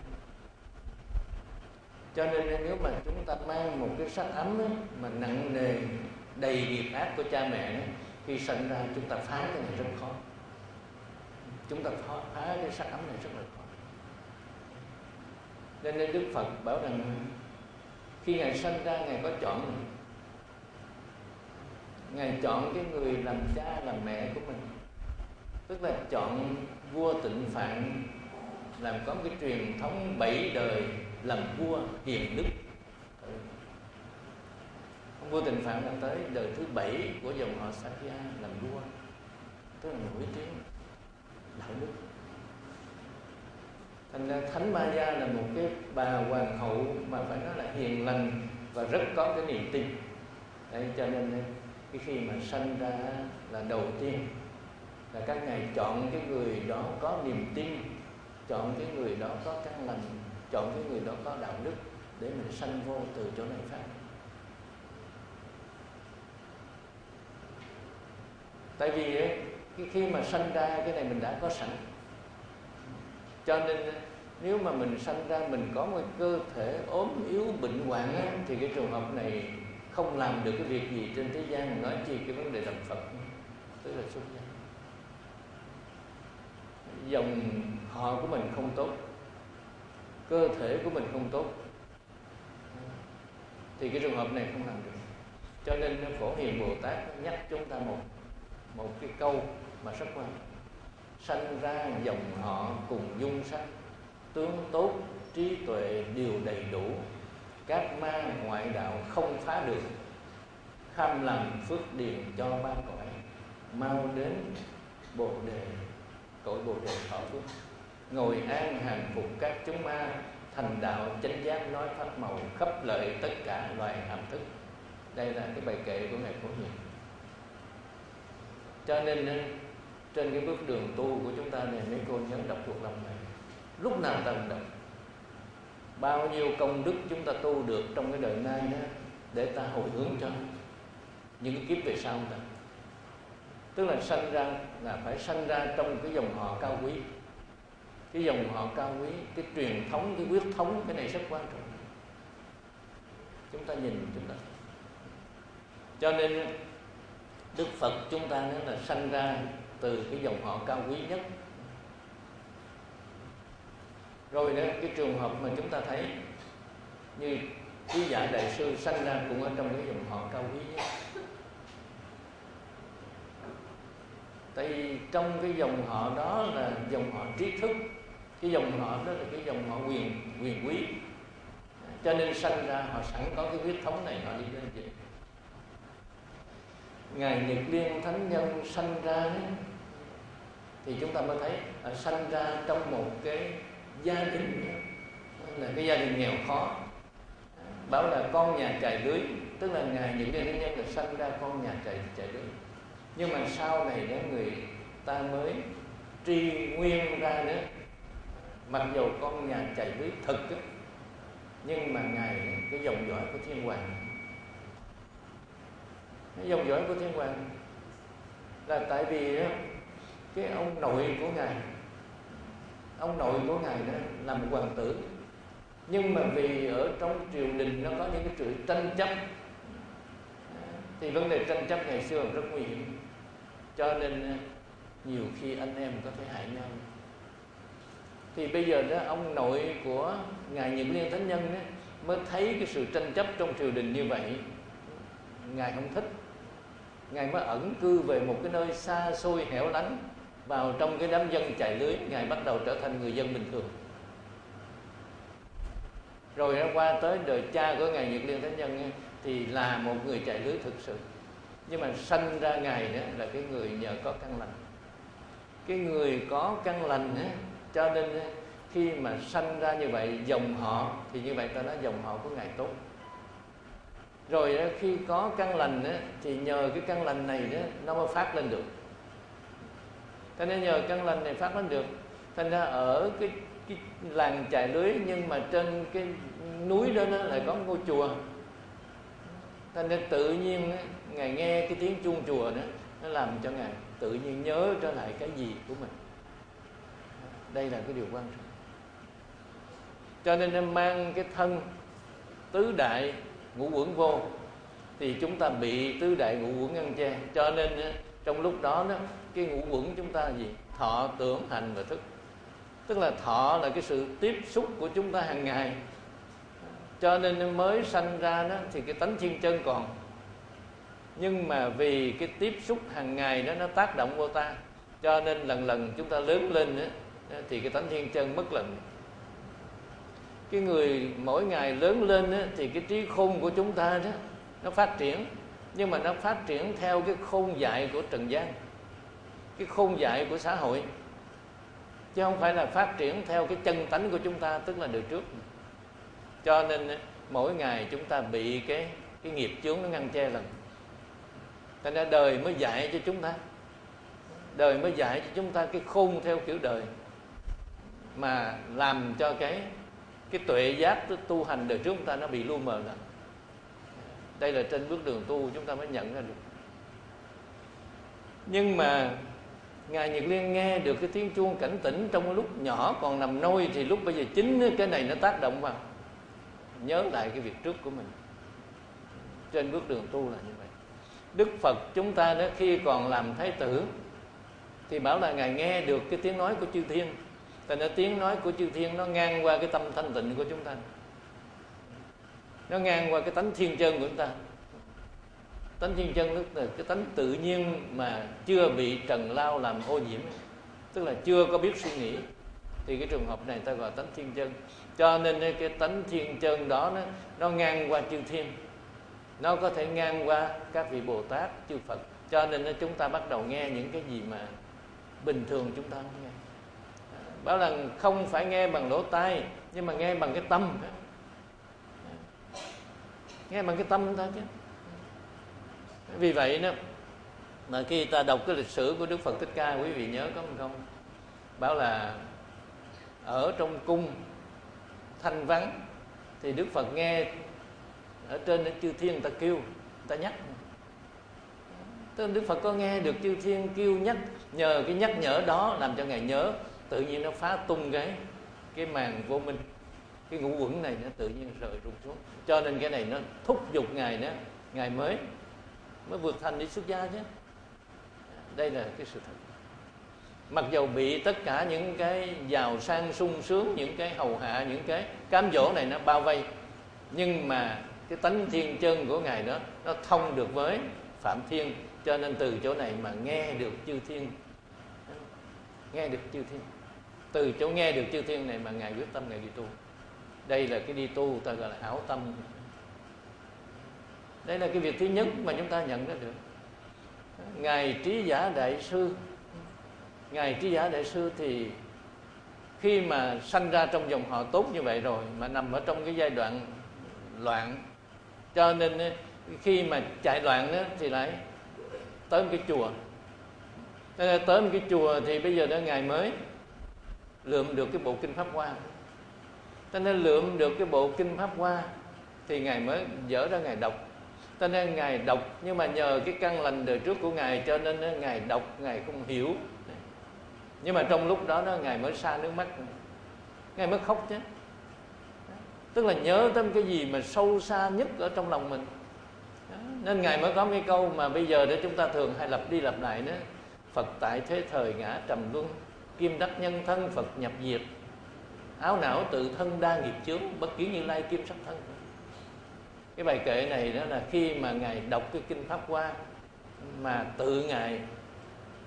Cho nên nếu mà chúng ta mang một cái sắc ấm đó, mà nặng nề đầy nghiệp ác của cha mẹ đó, khi sinh ra chúng ta phá cái này rất khó. Chúng ta phá, phá cái sắc ấm này rất là khó. Nên nên Đức Phật bảo rằng khi Ngài sinh ra, Ngài có chọn. Ngài chọn cái người làm cha làm mẹ của mình, tức là chọn vua Tịnh Phạn làm có cái truyền thống bảy đời làm vua hiền đức. Vua Tịnh Phạn là tới đời thứ bảy của dòng họ Sakya làm vua, tức là nổi tiếng đạo đức. Thành ra Thánh Ma Gia là một cái bà hoàng hậu mà phải nói là hiền lành và rất có cái niềm tin. Đấy, cho nên cái khi mà sanh ra là đầu tiên là các ngài chọn cái người đó có niềm tin, chọn cái người đó có căn lành, chọn cái người đó có đạo đức để mình sanh vô từ chỗ này phát. Tại vì cái khi mà sanh ra cái này mình đã có sẵn, cho nên nếu mà mình sanh ra mình có một cơ thể ốm yếu bệnh hoạn á, thì cái trường hợp này không làm được cái việc gì trên thế gian, nói chi cái vấn đề làm Phật, tức là xuất gia. Dòng họ của mình không tốt, cơ thể của mình không tốt, thì cái trường hợp này không làm được. Cho nên Phổ Hiền Bồ Tát nhắc chúng ta một một cái câu mà rất quan trọng: sanh ra dòng họ cùng dung sắc, tướng tốt trí tuệ đều đầy đủ, các ma ngoại đạo không phá được, kham làm phước điền cho ba cõi, mau đến Bồ đề cõi Bồ đề thọ phước, ngồi an hàng phục các chúng ma, thành đạo chánh giác nói pháp màu, khắp lợi tất cả loài hàm thức. Đây là cái bài kệ của ngài Phổ Hiền. Cho nên trên cái bước đường tu của chúng ta này, mấy cô nhớ đọc thuộc lòng này, lúc nào ta cũng đọc. Bao nhiêu công đức chúng ta tu được trong cái đời nay đó, để ta hồi hướng cho những cái kiếp về sau ta. Tức là sanh ra là phải sanh ra trong cái dòng họ cao quý. Cái dòng họ cao quý, cái truyền thống, cái huyết thống, cái này rất quan trọng. Chúng ta nhìn chúng ta. Cho nên Đức Phật chúng ta nói là sanh ra từ cái dòng họ cao quý nhất. Rồi đó, cái trường hợp mà chúng ta thấy như Quý Dạ Đại Sư sanh ra cũng ở trong cái dòng họ cao quý nhất. Tại vì trong cái dòng họ đó là dòng họ trí thức, cái dòng họ đó là cái dòng họ quyền quyền quý, cho nên sanh ra họ sẵn có cái huyết thống này, họ đi lên vậy. Ngài Nhật Liên Thánh Nhân sanh ra ấy, thì chúng ta mới thấy à, sanh ra trong một cái gia đình là cái gia đình nghèo khó, bảo là con nhà chài lưới, tức là Ngài Nhật Liên Thánh Nhân là sanh ra con nhà chài chài lưới. Nhưng mà sau này đó người ta mới tri nguyên ra nữa, mặc dù con nhà chài lưới thực đó, nhưng mà Ngài cái dòng dõi của Thiên Hoàng, cái dòng dõi của Thiên Hoàng là tại vì đó, cái ông nội của Ngài, ông nội của Ngài đó là một hoàng tử, nhưng mà vì ở trong triều đình nó có những cái sự tranh chấp, thì vấn đề tranh chấp ngày xưa rất nguy hiểm, cho nên nhiều khi anh em có thể hại nhau. Thì bây giờ đó ông nội của Ngài Nhật Liên Thánh Nhân đó, mới thấy cái sự tranh chấp trong triều đình như vậy, Ngài không thích, Ngài mới ẩn cư về một cái nơi xa xôi hẻo lánh, vào trong cái đám dân chài lưới, Ngài bắt đầu trở thành người dân bình thường. Rồi nó qua tới đời cha của Ngài Nhật Liên Thánh Nhân thì là một người chài lưới thực sự. Nhưng mà sanh ra Ngài đó là cái người nhờ có căn lành. Cái người có căn lành á, cho nên khi mà sanh ra như vậy, dòng họ thì như vậy ta nói dòng họ của Ngài tốt. Rồi đó, khi có căn lành đó, thì nhờ cái căn lành này đó, nó mới phát lên được. Cho nên nhờ căn lành này phát lên được. Thành ra ở cái, cái làng chài lưới, nhưng mà trên cái núi đó nó lại có ngôi chùa. Thành ra tự nhiên đó, Ngài nghe cái tiếng chuông chùa đó, nó làm cho Ngài tự nhiên nhớ trở lại cái gì của mình. Đây là cái điều quan trọng. Cho nên nó mang cái thân tứ đại ngũ uẩn vô, thì chúng ta bị tứ đại ngũ uẩn ngăn che. Cho nên trong lúc đó, đó cái ngũ uẩn chúng ta là gì? Thọ, tưởng, hành và thức. Tức là thọ là cái sự tiếp xúc của chúng ta hàng ngày. Cho nên mới sanh ra đó thì cái tánh thiên chân còn. Nhưng mà vì cái tiếp xúc hàng ngày đó nó tác động vô ta, cho nên lần lần chúng ta lớn lên đó, thì cái tánh thiên chân mất lần. Cái người mỗi ngày lớn lên đó, thì cái trí khôn của chúng ta đó nó phát triển. Nhưng mà nó phát triển theo cái khôn dại của trần gian, cái khôn dại của xã hội, chứ không phải là phát triển theo cái chân tánh của chúng ta, tức là đời trước. Cho nên mỗi ngày chúng ta bị cái, cái nghiệp chướng nó ngăn che lần. Thành ra đời mới dạy cho chúng ta, đời mới dạy cho chúng ta cái khôn theo kiểu đời, mà làm cho cái cái tuệ giác tu hành đời trước chúng ta nó bị lu mờ lại. Đây là trên bước đường tu chúng ta mới nhận ra được. Nhưng mà Ngài Nhật Liên nghe được cái tiếng chuông cảnh tỉnh trong cái lúc nhỏ còn nằm nôi, thì lúc bây giờ chính cái này nó tác động vào, nhớ lại cái việc trước của mình. Trên bước đường tu là như vậy. Đức Phật chúng ta đó khi còn làm thái tử thì bảo là Ngài nghe được cái tiếng nói của chư thiên. Tại nên tiếng nói của chư thiên nó ngang qua cái tâm thanh tịnh của chúng ta, nó ngang qua cái tánh thiên chân của chúng ta. Tánh thiên chân tức là cái tánh tự nhiên mà chưa bị trần lao làm ô nhiễm, tức là chưa có biết suy nghĩ, thì cái trường hợp này ta gọi tánh thiên chân. Cho nên cái tánh thiên chân đó nó, nó ngang qua chư thiên, nó có thể ngang qua các vị Bồ Tát, chư Phật. Cho nên chúng ta bắt đầu nghe những cái gì mà bình thường chúng ta không nghe. Bảo là không phải nghe bằng lỗ tai, nhưng mà nghe bằng cái tâm. Nghe bằng cái tâm thôi chứ. Vì vậy đó, mà khi ta đọc cái lịch sử của Đức Phật Thích Ca, quý vị nhớ có không? Bảo là ở trong cung thanh vắng thì Đức Phật nghe ở trên chư thiên người ta kêu, người ta nhắc. Tức là Đức Phật có nghe được chư thiên kêu nhắc, nhờ cái nhắc nhở đó làm cho Ngài nhớ, tự nhiên nó phá tung cái cái màn vô minh, cái ngũ uẩn này nó tự nhiên rời rụng xuống. Cho nên cái này nó thúc giục Ngài đó, Ngài mới mới vượt thành đi xuất gia chứ. Đây là cái sự thật. Mặc dầu bị tất cả những cái giàu sang sung sướng, những cái hầu hạ, những cái cám dỗ này nó bao vây, nhưng mà cái tánh thiên chân của Ngài đó nó thông được với Phạm Thiên. Cho nên từ chỗ này mà nghe được chư thiên, nghe được chư thiên. Từ chỗ nghe được chư thiên này mà Ngài quyết tâm Ngài đi tu. Đây là cái đi tu ta gọi là hảo tâm. Đây là cái việc thứ nhất mà chúng ta nhận ra được. Ngài Trí Giả Đại Sư, Ngài Trí Giả Đại Sư thì khi mà sanh ra trong dòng họ tốt như vậy rồi, mà nằm ở trong cái giai đoạn loạn, cho nên khi mà chạy loạn đó, thì lại tới một cái chùa. Tới một cái chùa thì bây giờ đó Ngài mới lượm được cái bộ kinh Pháp Hoa. Cho nên lượm được cái bộ kinh Pháp Hoa thì Ngài mới dở ra Ngài đọc. Cho nên Ngài đọc, nhưng mà nhờ cái căn lành đời trước của Ngài, cho nên Ngài đọc, Ngài không hiểu. Nhưng mà trong lúc đó, đó Ngài mới xa nước mắt, Ngài mới khóc chứ. Tức là nhớ tới cái gì mà sâu xa nhất ở trong lòng mình. Nên Ngài mới có cái câu mà bây giờ để chúng ta thường hay lặp đi lặp lại đó: Phật tại thế thời ngã trầm luân, kim đắc nhân thân Phật nhập diệt, áo não tự thân đa nghiệp chướng, bất kiến Như Lai kim sắc thân. Cái bài kệ này đó là khi mà Ngài đọc cái kinh Pháp Hoa mà tự Ngài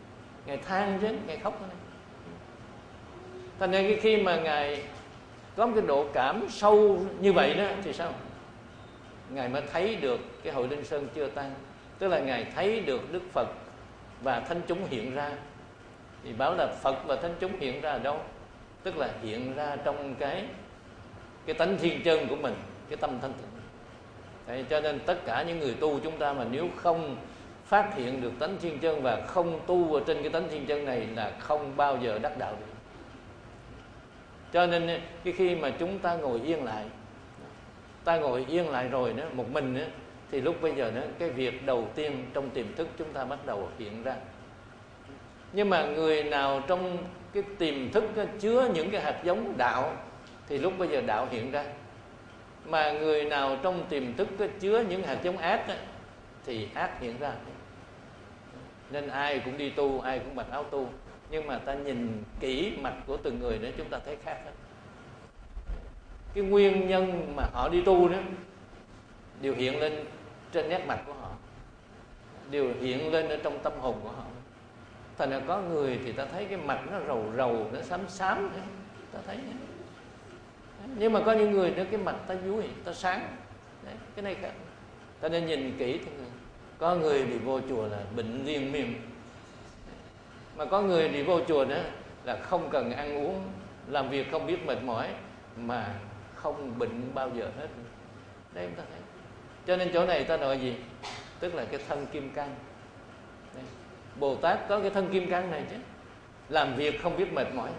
Ngài than chứ, Ngài khóc thôi. Thành ra khi mà Ngài có một cái độ cảm sâu như vậy đó thì sao? Ngài mới thấy được cái hội Linh Sơn chưa tan. Tức là Ngài thấy được Đức Phật và thánh chúng hiện ra. Thì bảo là Phật và thánh chúng hiện ra ở đâu? Tức là hiện ra trong cái cái tánh thiên chân của mình, cái tâm thanh tịnh. Đấy, cho nên tất cả những người tu chúng ta mà nếu không phát hiện được tánh thiên chân và không tu ở trên cái tánh thiên chân này là không bao giờ đắc đạo được. Cho nên cái khi mà chúng ta ngồi yên lại, ta ngồi yên lại rồi đó, một mình đó, thì lúc bây giờ đó, cái việc đầu tiên trong tiềm thức chúng ta bắt đầu hiện ra. Nhưng mà người nào trong cái tiềm thức đó, chứa những cái hạt giống đạo thì lúc bây giờ đạo hiện ra. Mà người nào trong tiềm thức đó, chứa những hạt giống ác đó, thì ác hiện ra. Nên ai cũng đi tu, ai cũng mặc áo tu, nhưng mà ta nhìn kỹ mặt của từng người đó chúng ta thấy khác hết. Cái nguyên nhân mà họ đi tu đó đều hiện lên trên nét mặt của họ, đều hiện lên ở trong tâm hồn của họ. Thành ra có người thì ta thấy cái mặt nó rầu rầu, nó xám xám, ta thấy. Nhưng mà có những người đó cái mặt ta vui, ta sáng. Đấy, cái này khác. Ta nên nhìn kỹ thì có người đi vô chùa là bệnh liên miên, mà có người đi vô chùa đó là không cần ăn uống, làm việc không biết mệt mỏi mà không bệnh bao giờ hết. Đấy chúng ta thấy. Cho nên chỗ này ta nói gì? Tức là cái thân kim cang. Đấy. Bồ Tát có cái thân kim cang này chứ, làm việc không biết mệt mỏi,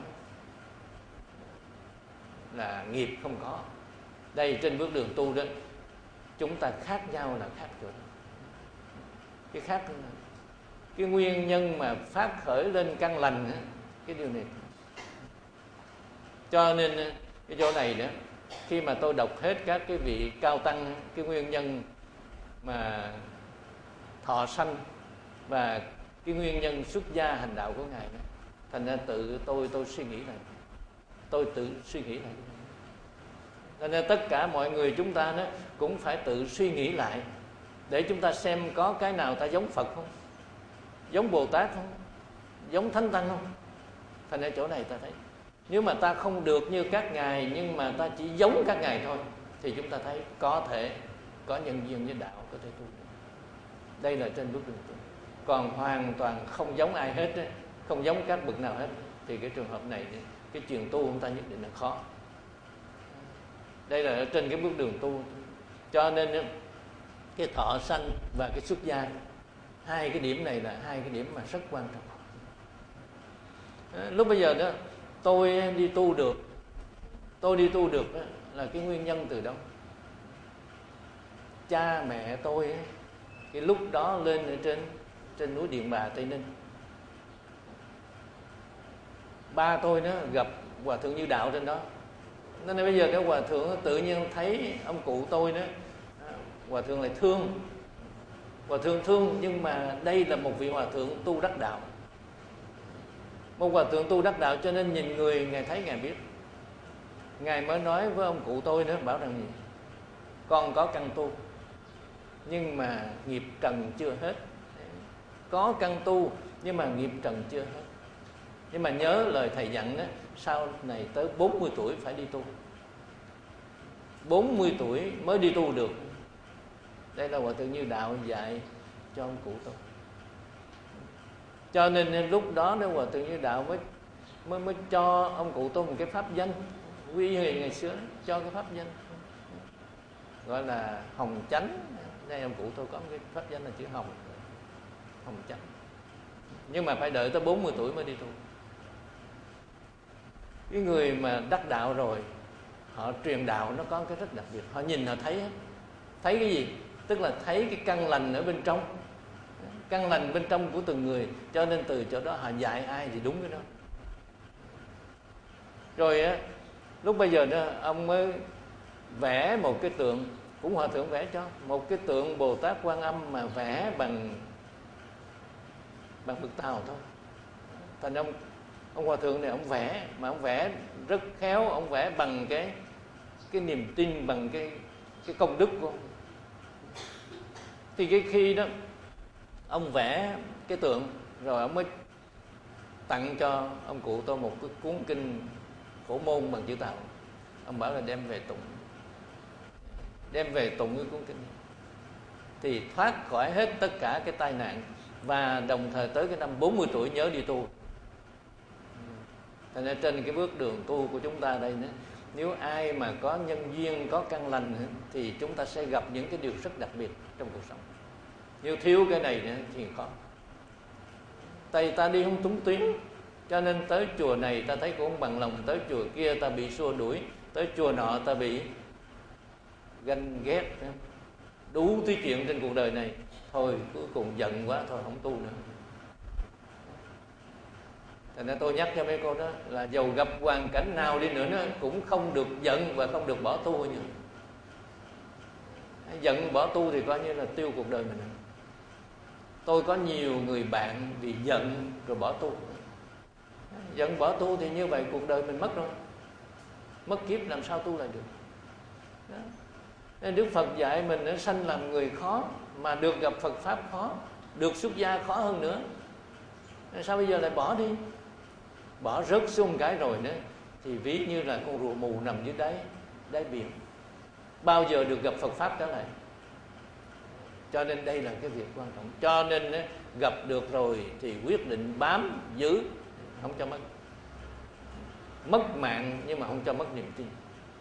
là nghiệp không có. Đây trên bước đường tu đó, chúng ta khác nhau là khác chỗ đó. Cái khác là cái nguyên nhân mà phát khởi lên căn lành, cái điều này. Cho nên cái chỗ này đó, khi mà tôi đọc hết các cái vị cao tăng, cái nguyên nhân mà thọ sanh và cái nguyên nhân xuất gia hành đạo của Ngài đó, thành ra tự tôi tôi suy nghĩ lại, tôi tự suy nghĩ lại. Cho nên tất cả mọi người chúng ta đó cũng phải tự suy nghĩ lại để chúng ta xem có cái nào ta giống Phật không, giống Bồ Tát không, giống Thánh Tăng không. Thành ra chỗ này ta thấy nếu mà ta không được như các ngài nhưng mà ta chỉ giống các ngài thôi thì chúng ta thấy có thể có nhân duyên với đạo, có thể tu. Đây là trên bước đường tu. Còn hoàn toàn không giống ai hết, không giống các bậc nào hết thì cái trường hợp này cái chuyện tu chúng ta nhất định là khó. Đây là ở trên cái bước đường tu. Cho nên cái thọ sanh và cái xuất gia, hai cái điểm này là hai cái điểm mà rất quan trọng. Lúc bây giờ đó tôi đi tu được, tôi đi tu được đó, là cái nguyên nhân từ đâu? Cha mẹ tôi ấy, cái lúc đó lên ở trên trên núi Điện Bà Tây Ninh, ba tôi nó gặp Hòa Thượng Như Đạo trên đó. Nên bây giờ cái Hòa Thượng tự nhiên thấy ông cụ tôi đó, Hòa Thượng lại thương, Hòa Thượng thương, nhưng mà đây là một vị Hòa Thượng tu đắc đạo, một Hòa Thượng tu đắc đạo, cho nên nhìn người Ngài thấy Ngài biết. Ngài mới nói với ông cụ tôi đó, bảo rằng gì? Con có căn tu nhưng mà nghiệp trần chưa hết. Có căn tu nhưng mà nghiệp trần chưa hết. Nhưng mà nhớ lời thầy dặn đó, sau này tới bốn mươi tuổi phải đi tu, bốn mươi tuổi mới đi tu được. Đây là Hòa Thượng Như Đạo dạy cho ông cụ tôi. Cho nên lúc đó đó Hòa Thượng Như Đạo mới, mới mới cho ông cụ tôi một cái pháp danh, quy huyền ngày xưa cho cái pháp danh gọi là Hồng Chánh. Đây ông cụ tôi có một cái pháp danh là chữ Hồng, Hồng Chánh. Nhưng mà phải đợi tới bốn mươi tuổi mới đi tu. Cái người mà đắc đạo rồi, họ truyền đạo nó có cái rất đặc biệt. Họ nhìn họ thấy, thấy cái gì? Tức là thấy cái căn lành ở bên trong, căn lành bên trong của từng người. Cho nên từ chỗ đó họ dạy ai thì đúng cái đó. Rồi á, lúc bây giờ đó ông mới vẽ một cái tượng, cũng Hòa Thượng vẽ cho, một cái tượng Bồ Tát Quan Âm mà vẽ bằng bằng bực tàu thôi. Thành ông ông Hòa Thượng này ông vẽ, mà ông vẽ rất khéo, ông vẽ bằng cái cái niềm tin, bằng cái cái công đức của ông. Thì cái khi đó ông vẽ cái tượng rồi ông mới tặng cho ông cụ tôi một cái cuốn kinh Phổ Môn bằng chữ Tàu. Ông bảo là đem về tụng, đem về tụng cái cuốn kinh thì thoát khỏi hết tất cả cái tai nạn, và đồng thời tới cái năm bốn mươi tuổi nhớ đi tu. Thành ra trên cái bước đường tu của chúng ta đây nữa, nếu ai mà có nhân duyên, có căn lành thì chúng ta sẽ gặp những cái điều rất đặc biệt trong cuộc sống. Nếu thiếu cái này nữa thì khó. Tại ta đi không túng tuyến, cho nên tới chùa này ta thấy cũng không bằng lòng, tới chùa kia ta bị xua đuổi, tới chùa nọ ta bị ganh ghét, đủ thứ chuyện trên cuộc đời này. Thôi cuối cùng giận quá, thôi không tu nữa. Thành ra tôi nhắc cho mấy cô đó là dầu gặp hoàn cảnh nào đi nữa, nó cũng không được giận và không được bỏ tu nữa. Giận bỏ tu thì coi như là tiêu cuộc đời mình. Tôi có nhiều người bạn vì giận rồi bỏ tu. Giận bỏ tu thì như vậy cuộc đời mình mất rồi, mất kiếp làm sao tu lại được. Đó. Nên Đức Phật dạy mình nó sanh làm người khó, mà được gặp Phật Pháp khó, được xuất gia khó hơn nữa. Sao bây giờ lại bỏ đi? Bỏ rớt xuống cái rồi nữa thì ví như là con rùa mù nằm dưới đáy đáy biển, bao giờ được gặp Phật Pháp trở lại. Cho nên đây là cái việc quan trọng. Cho nên gặp được rồi thì quyết định bám giữ, không cho mất. Mất mạng nhưng mà không cho mất niềm tin.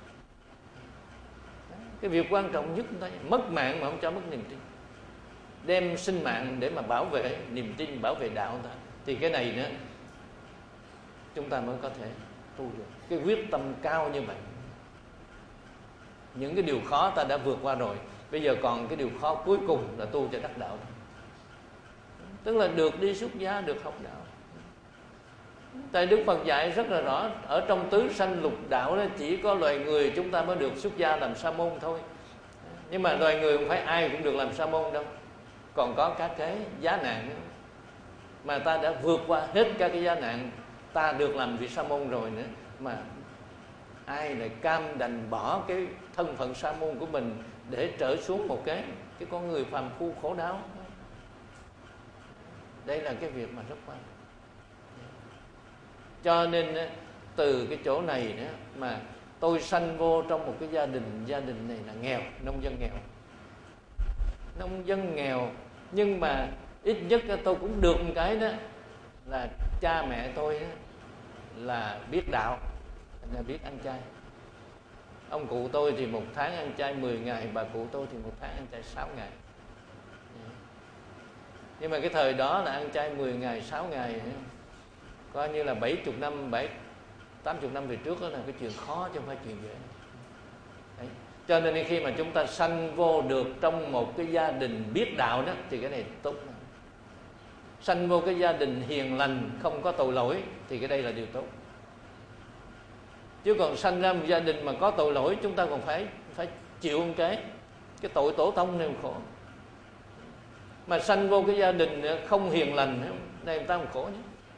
Cái việc quan trọng nhất là mất mạng mà không cho mất niềm tin. Đem sinh mạng để mà bảo vệ niềm tin, bảo vệ đạo ta. Thì cái này nữa chúng ta mới có thể tu được. Cái quyết tâm cao như vậy. Những cái điều khó ta đã vượt qua rồi, bây giờ còn cái điều khó cuối cùng là tu cho đắc đạo. Tức là được đi xuất gia, được học đạo. Tại Đức Phật dạy rất là rõ, ở trong tứ sanh lục đạo đó chỉ có loài người chúng ta mới được xuất gia làm sa môn thôi. Nhưng mà loài người không phải ai cũng được làm sa môn đâu. Còn có các cái giá nạn đó. Mà ta đã vượt qua hết các cái giá nạn, ta được làm vị sa môn rồi nữa, mà ai lại cam đành bỏ cái thân phận sa môn của mình để trở xuống một cái cái con người phàm phu khổ đau. Đây là cái việc mà rất quan trọng. Cho nên từ cái chỗ này nữa mà tôi sanh vô trong một cái gia đình, gia đình này là nghèo, nông dân nghèo. Nông dân nghèo, nhưng mà ít nhất tôi cũng được một cái đó là cha mẹ tôi đó là biết đạo, là biết ăn chay. Ông cụ tôi thì một tháng ăn chay mười ngày, bà cụ tôi thì một tháng ăn chay sáu ngày. Nhưng mà cái thời đó là ăn chay mười ngày, sáu ngày, coi như là bảy mươi năm, bảy, tám mươi năm về trước đó là cái chuyện khó chứ không phải chuyện dễ. Đấy. Cho nên khi mà chúng ta sanh vô được trong một cái gia đình biết đạo đó thì cái này tốt lắm. Sanh vô cái gia đình hiền lành, không có tội lỗi thì cái đây là điều tốt. Chứ còn sanh ra một gia đình mà có tội lỗi, chúng ta còn phải phải chịu một cái cái tội tổ tông này khổ. Mà sanh vô cái gia đình không hiền lành, đây người ta còn khổ nhé.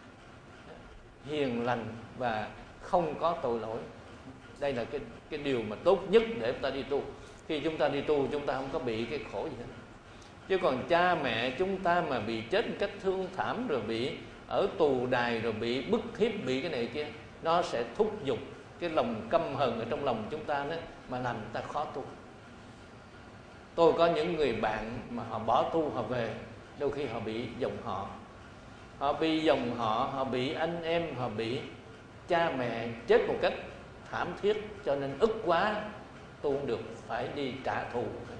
Hiền lành và không có tội lỗi, đây là cái cái điều mà tốt nhất để chúng ta đi tu. Khi chúng ta đi tu, chúng ta không có bị cái khổ gì hết. Chứ còn cha mẹ chúng ta mà bị chết một cách thương thảm, rồi bị ở tù đài, rồi bị bức hiếp, bị cái này kia, nó sẽ thúc giục cái lòng căm hờn ở trong lòng chúng ta đó, mà làm ta khó tu. Tôi có những người bạn mà họ bỏ tu, họ về, đôi khi họ bị dòng họ, họ bị dòng họ, họ bị anh em, họ bị cha mẹ chết một cách thảm thiết, cho nên ức quá, tu không được, phải đi trả thù.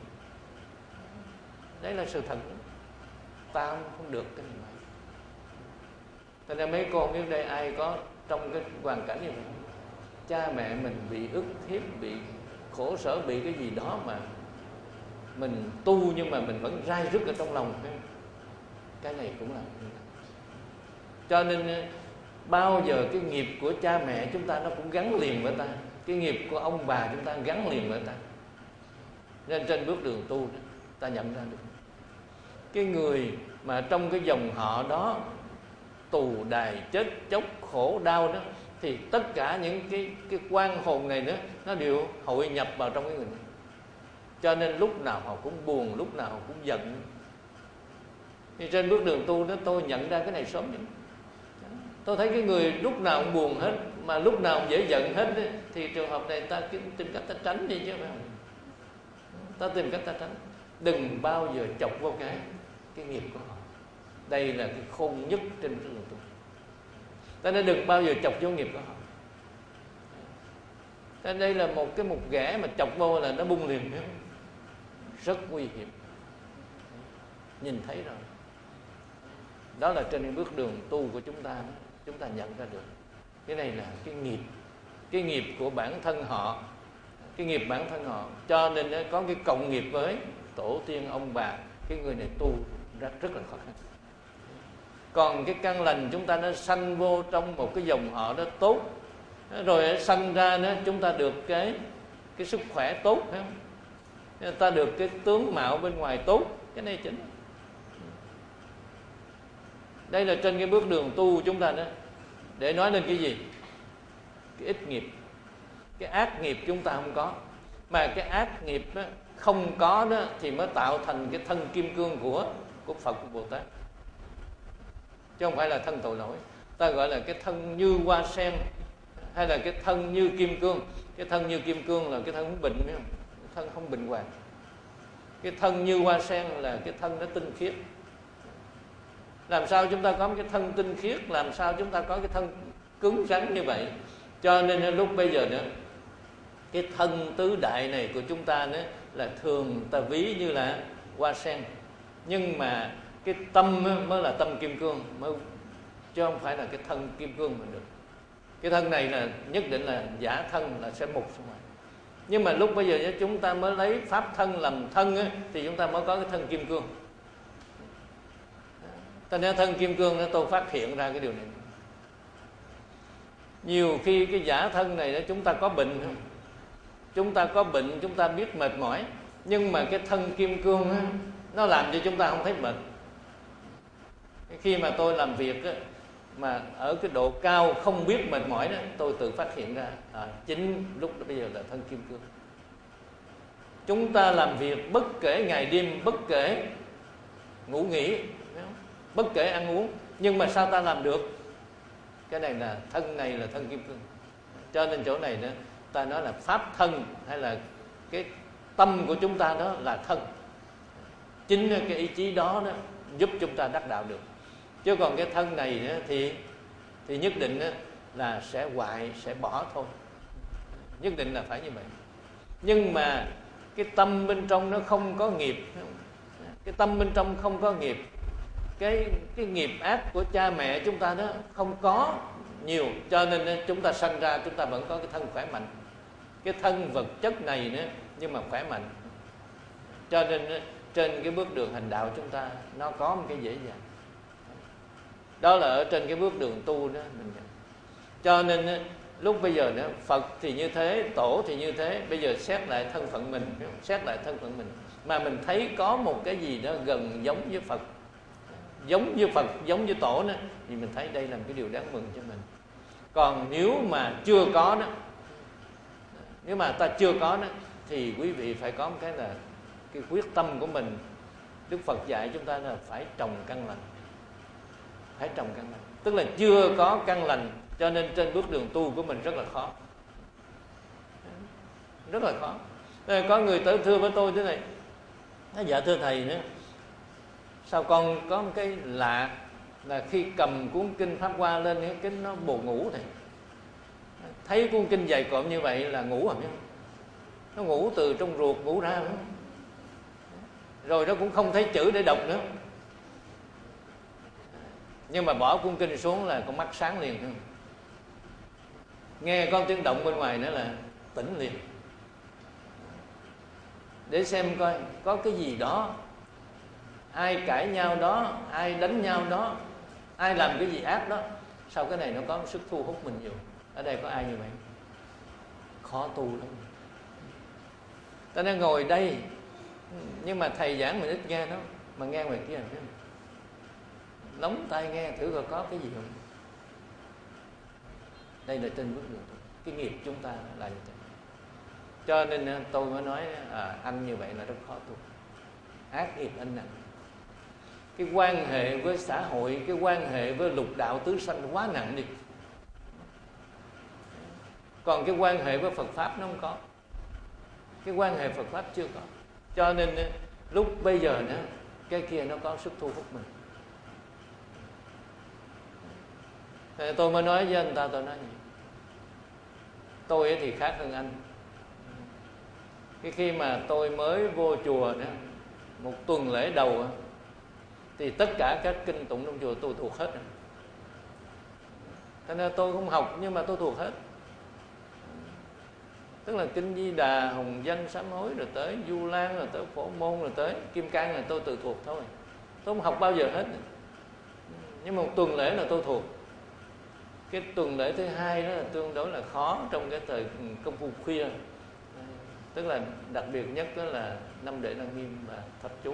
Đấy là sự thật. Ta không được cái này. Cho nên mấy con nếu đây ai có trong cái hoàn cảnh như vậy, cha mẹ mình bị ức hiếp, bị khổ sở, bị cái gì đó mà mình tu nhưng mà mình vẫn rai rứt ở trong lòng, cái này cũng là. Cho nên bao giờ cái nghiệp của cha mẹ chúng ta nó cũng gắn liền với ta, cái nghiệp của ông bà chúng ta gắn liền với ta. Nên trên bước đường tu ta nhận ra được cái người mà trong cái dòng họ đó tù đài, chết chóc, khổ đau đó, thì tất cả những cái cái quan hồn này nữa nó đều hội nhập vào trong cái người này. Cho nên lúc nào họ cũng buồn, lúc nào họ cũng giận. Thì trên bước đường tu đó tôi nhận ra cái này sớm nhất. Tôi thấy cái người lúc nào cũng buồn hết, mà lúc nào cũng dễ giận hết ấy, thì trường hợp này ta tìm cách ta tránh đi chứ phải không? Ta tìm cách ta tránh. Đừng bao giờ chọc vô cái cái nghiệp của họ. Đây là cái khôn nhất trên cái đường tu. Ta nên đừng bao giờ chọc vô nghiệp của họ. Đây là một cái mục ghẻ mà chọc vô là nó bung liền, rất nguy hiểm. Nhìn thấy rồi. Đó là trên cái bước đường tu của chúng ta, chúng ta nhận ra được cái này là cái nghiệp, cái nghiệp của bản thân họ, cái nghiệp bản thân họ. Cho nên có cái cộng nghiệp với tổ tiên ông bà, cái người này tu rất rất là khó khăn. Còn cái căn lành chúng ta nó sanh vô trong một cái dòng họ đó tốt, rồi sanh ra đó chúng ta được cái cái sức khỏe tốt, phải không? Ta được cái tướng mạo bên ngoài tốt, cái này chính. Đây là trên cái bước đường tu của chúng ta đó. Để nói lên cái gì? Cái ít nghiệp, cái ác nghiệp chúng ta không có. Mà cái ác nghiệp đó, không có đó thì mới tạo thành cái thân kim cương của của Phật, của Bồ Tát, chứ không phải là thân tội lỗi. Ta gọi là cái thân như hoa sen, hay là cái thân như kim cương. Cái thân như kim cương là cái thân không bệnh, phải không? Cái thân không bệnh hoạn. Cái thân như hoa sen là cái thân nó tinh khiết. Làm sao chúng ta có cái thân tinh khiết, làm sao chúng ta có cái thân cứng rắn như vậy? Cho nên lúc bây giờ nữa, cái thân tứ đại này của chúng ta nữa là thường ta ví như là hoa sen, nhưng mà cái tâm mới là tâm kim cương, mới, chứ không phải là cái thân kim cương mà được. Cái thân này là nhất định là giả thân, là sẽ mục xuống ngoài. Nhưng mà lúc bây giờ chúng ta mới lấy pháp thân làm thân ấy, thì chúng ta mới có cái thân kim cương. Cho nên thân kim cương đó, tôi phát hiện ra cái điều này. Nhiều khi cái giả thân này đó, chúng ta có bệnh không? Chúng ta có bệnh, chúng ta biết mệt mỏi, nhưng mà cái thân kim cương đó, nó làm cho chúng ta không thấy mệt. Khi mà tôi làm việc đó, mà ở cái độ cao không biết mệt mỏi đó, tôi tự phát hiện ra à, chính lúc đó bây giờ là thân kim cương. Chúng ta làm việc bất kể ngày đêm, bất kể ngủ nghỉ, bất kể ăn uống, nhưng mà sao ta làm được? Cái này là thân này là thân kim cương. Cho nên chỗ này đó, ta nói là pháp thân, hay là cái tâm của chúng ta đó là thân. Chính cái ý chí đó, đó giúp chúng ta đắc đạo được. Chứ còn cái thân này đó, thì thì nhất định đó, là sẽ hoại, sẽ bỏ thôi. Nhất định là phải như vậy. Nhưng mà cái tâm bên trong nó không có nghiệp, cái tâm bên trong không có nghiệp, cái cái nghiệp ác của cha mẹ chúng ta đó không có nhiều, cho nên chúng ta sanh ra chúng ta vẫn có cái thân khỏe mạnh, cái thân vật chất này nữa nhưng mà khỏe mạnh. Cho nên trên cái bước đường hành đạo chúng ta nó có một cái dễ dàng. Đó là ở trên cái bước đường tu đó mình nhận. Cho nên lúc bây giờ nữa, Phật thì như thế, tổ thì như thế, bây giờ xét lại thân phận mình, xét lại thân phận mình mà mình thấy có một cái gì đó gần giống với Phật, giống như Phật, giống như tổ đó, thì mình thấy đây là một cái điều đáng mừng cho mình. Còn nếu mà chưa có đó, nếu mà ta chưa có đó, thì quý vị phải có một cái là cái quyết tâm của mình. Đức Phật dạy chúng ta là phải trồng căn lành, phải trồng căn lành, tức là chưa có căn lành, cho nên trên bước đường tu của mình rất là khó, rất là khó. Nên có người tới thưa với tôi thế này, nói dạ thưa thầy nữa, sao con có một cái lạ là khi cầm cuốn kinh Pháp Hoa lên cái kính nó buồn ngủ thầy. Thấy cuốn kinh dày cộm như vậy là ngủ à? Nó ngủ từ trong ruột ngủ ra nữa. Rồi nó cũng không thấy chữ để đọc nữa. Nhưng mà bỏ cuốn kinh xuống là con mắt sáng liền. Nghe con tiếng động bên ngoài nữa là tỉnh liền. Để xem coi có cái gì đó, ai cãi nhau đó, ai đánh nhau đó, ai làm cái gì ác đó, sao cái này nó có sức thu hút mình nhiều. Ở đây có ai như vậy? Khó tu lắm. Ta đang ngồi đây, nhưng mà thầy giảng mình ít nghe đó, mà nghe ngoài kia là thế. Lóng tai nghe thử coi có cái gì không. Đây là trên bước đường tu. Cái nghiệp chúng ta là như thế. Cho nên tôi mới nói à, anh như vậy là rất khó tu. Ác nghiệp anh nặng. cái quan hệ với xã hội, cái quan hệ với lục đạo tứ sanh quá nặng đi. Còn cái quan hệ với Phật Pháp nó không có. Cái quan hệ Phật Pháp chưa có. Cho nên lúc bây giờ nữa, cái kia nó có sức thu hút mình. Thì tôi mới nói với anh ta, tôi nói gì? Tôi thì khác hơn anh. Cái khi mà tôi mới vô chùa đó, một tuần lễ đầu thì tất cả các kinh tụng trong chùa tôi thuộc hết. Cho nên tôi không học nhưng mà tôi thuộc hết. Tức là kinh Di Đà, Hồng Danh, Sám Hối, rồi tới Du Lan, rồi tới Phổ Môn, rồi tới Kim Cang là tôi tự thuộc thôi. Tôi không học bao giờ hết. Nhưng mà một tuần lễ là tôi thuộc. Cái tuần lễ thứ hai đó là tương đối là khó trong cái thời công phu khuya. Tức là đặc biệt nhất đó là năm Đệ Lăng Nghiêm và thập chú.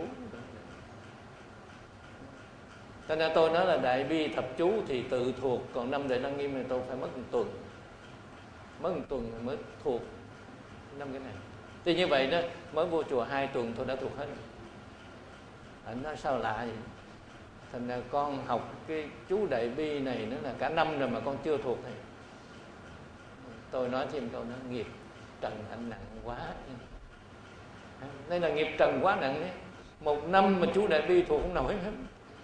Cho nên tôi nói là Đại Bi thập chú thì tự thuộc, còn năm Đệ Lăng Nghiêm thì tôi phải mất một tuần. Mất một tuần mới thuộc năm cái này. Thì như vậy đó, mới vô chùa hai tuần tôi đã thuộc hết. Anh nói sao lạ vậy? Thành ra con học cái chú Đại Bi này nó là cả năm rồi mà con chưa thuộc thầy. Tôi nói thêm câu nói, nghiệp trần anh nặng quá. Đây là nghiệp trần quá nặng đấy. Một năm mà chú Đại Bi thuộc không nổi hết.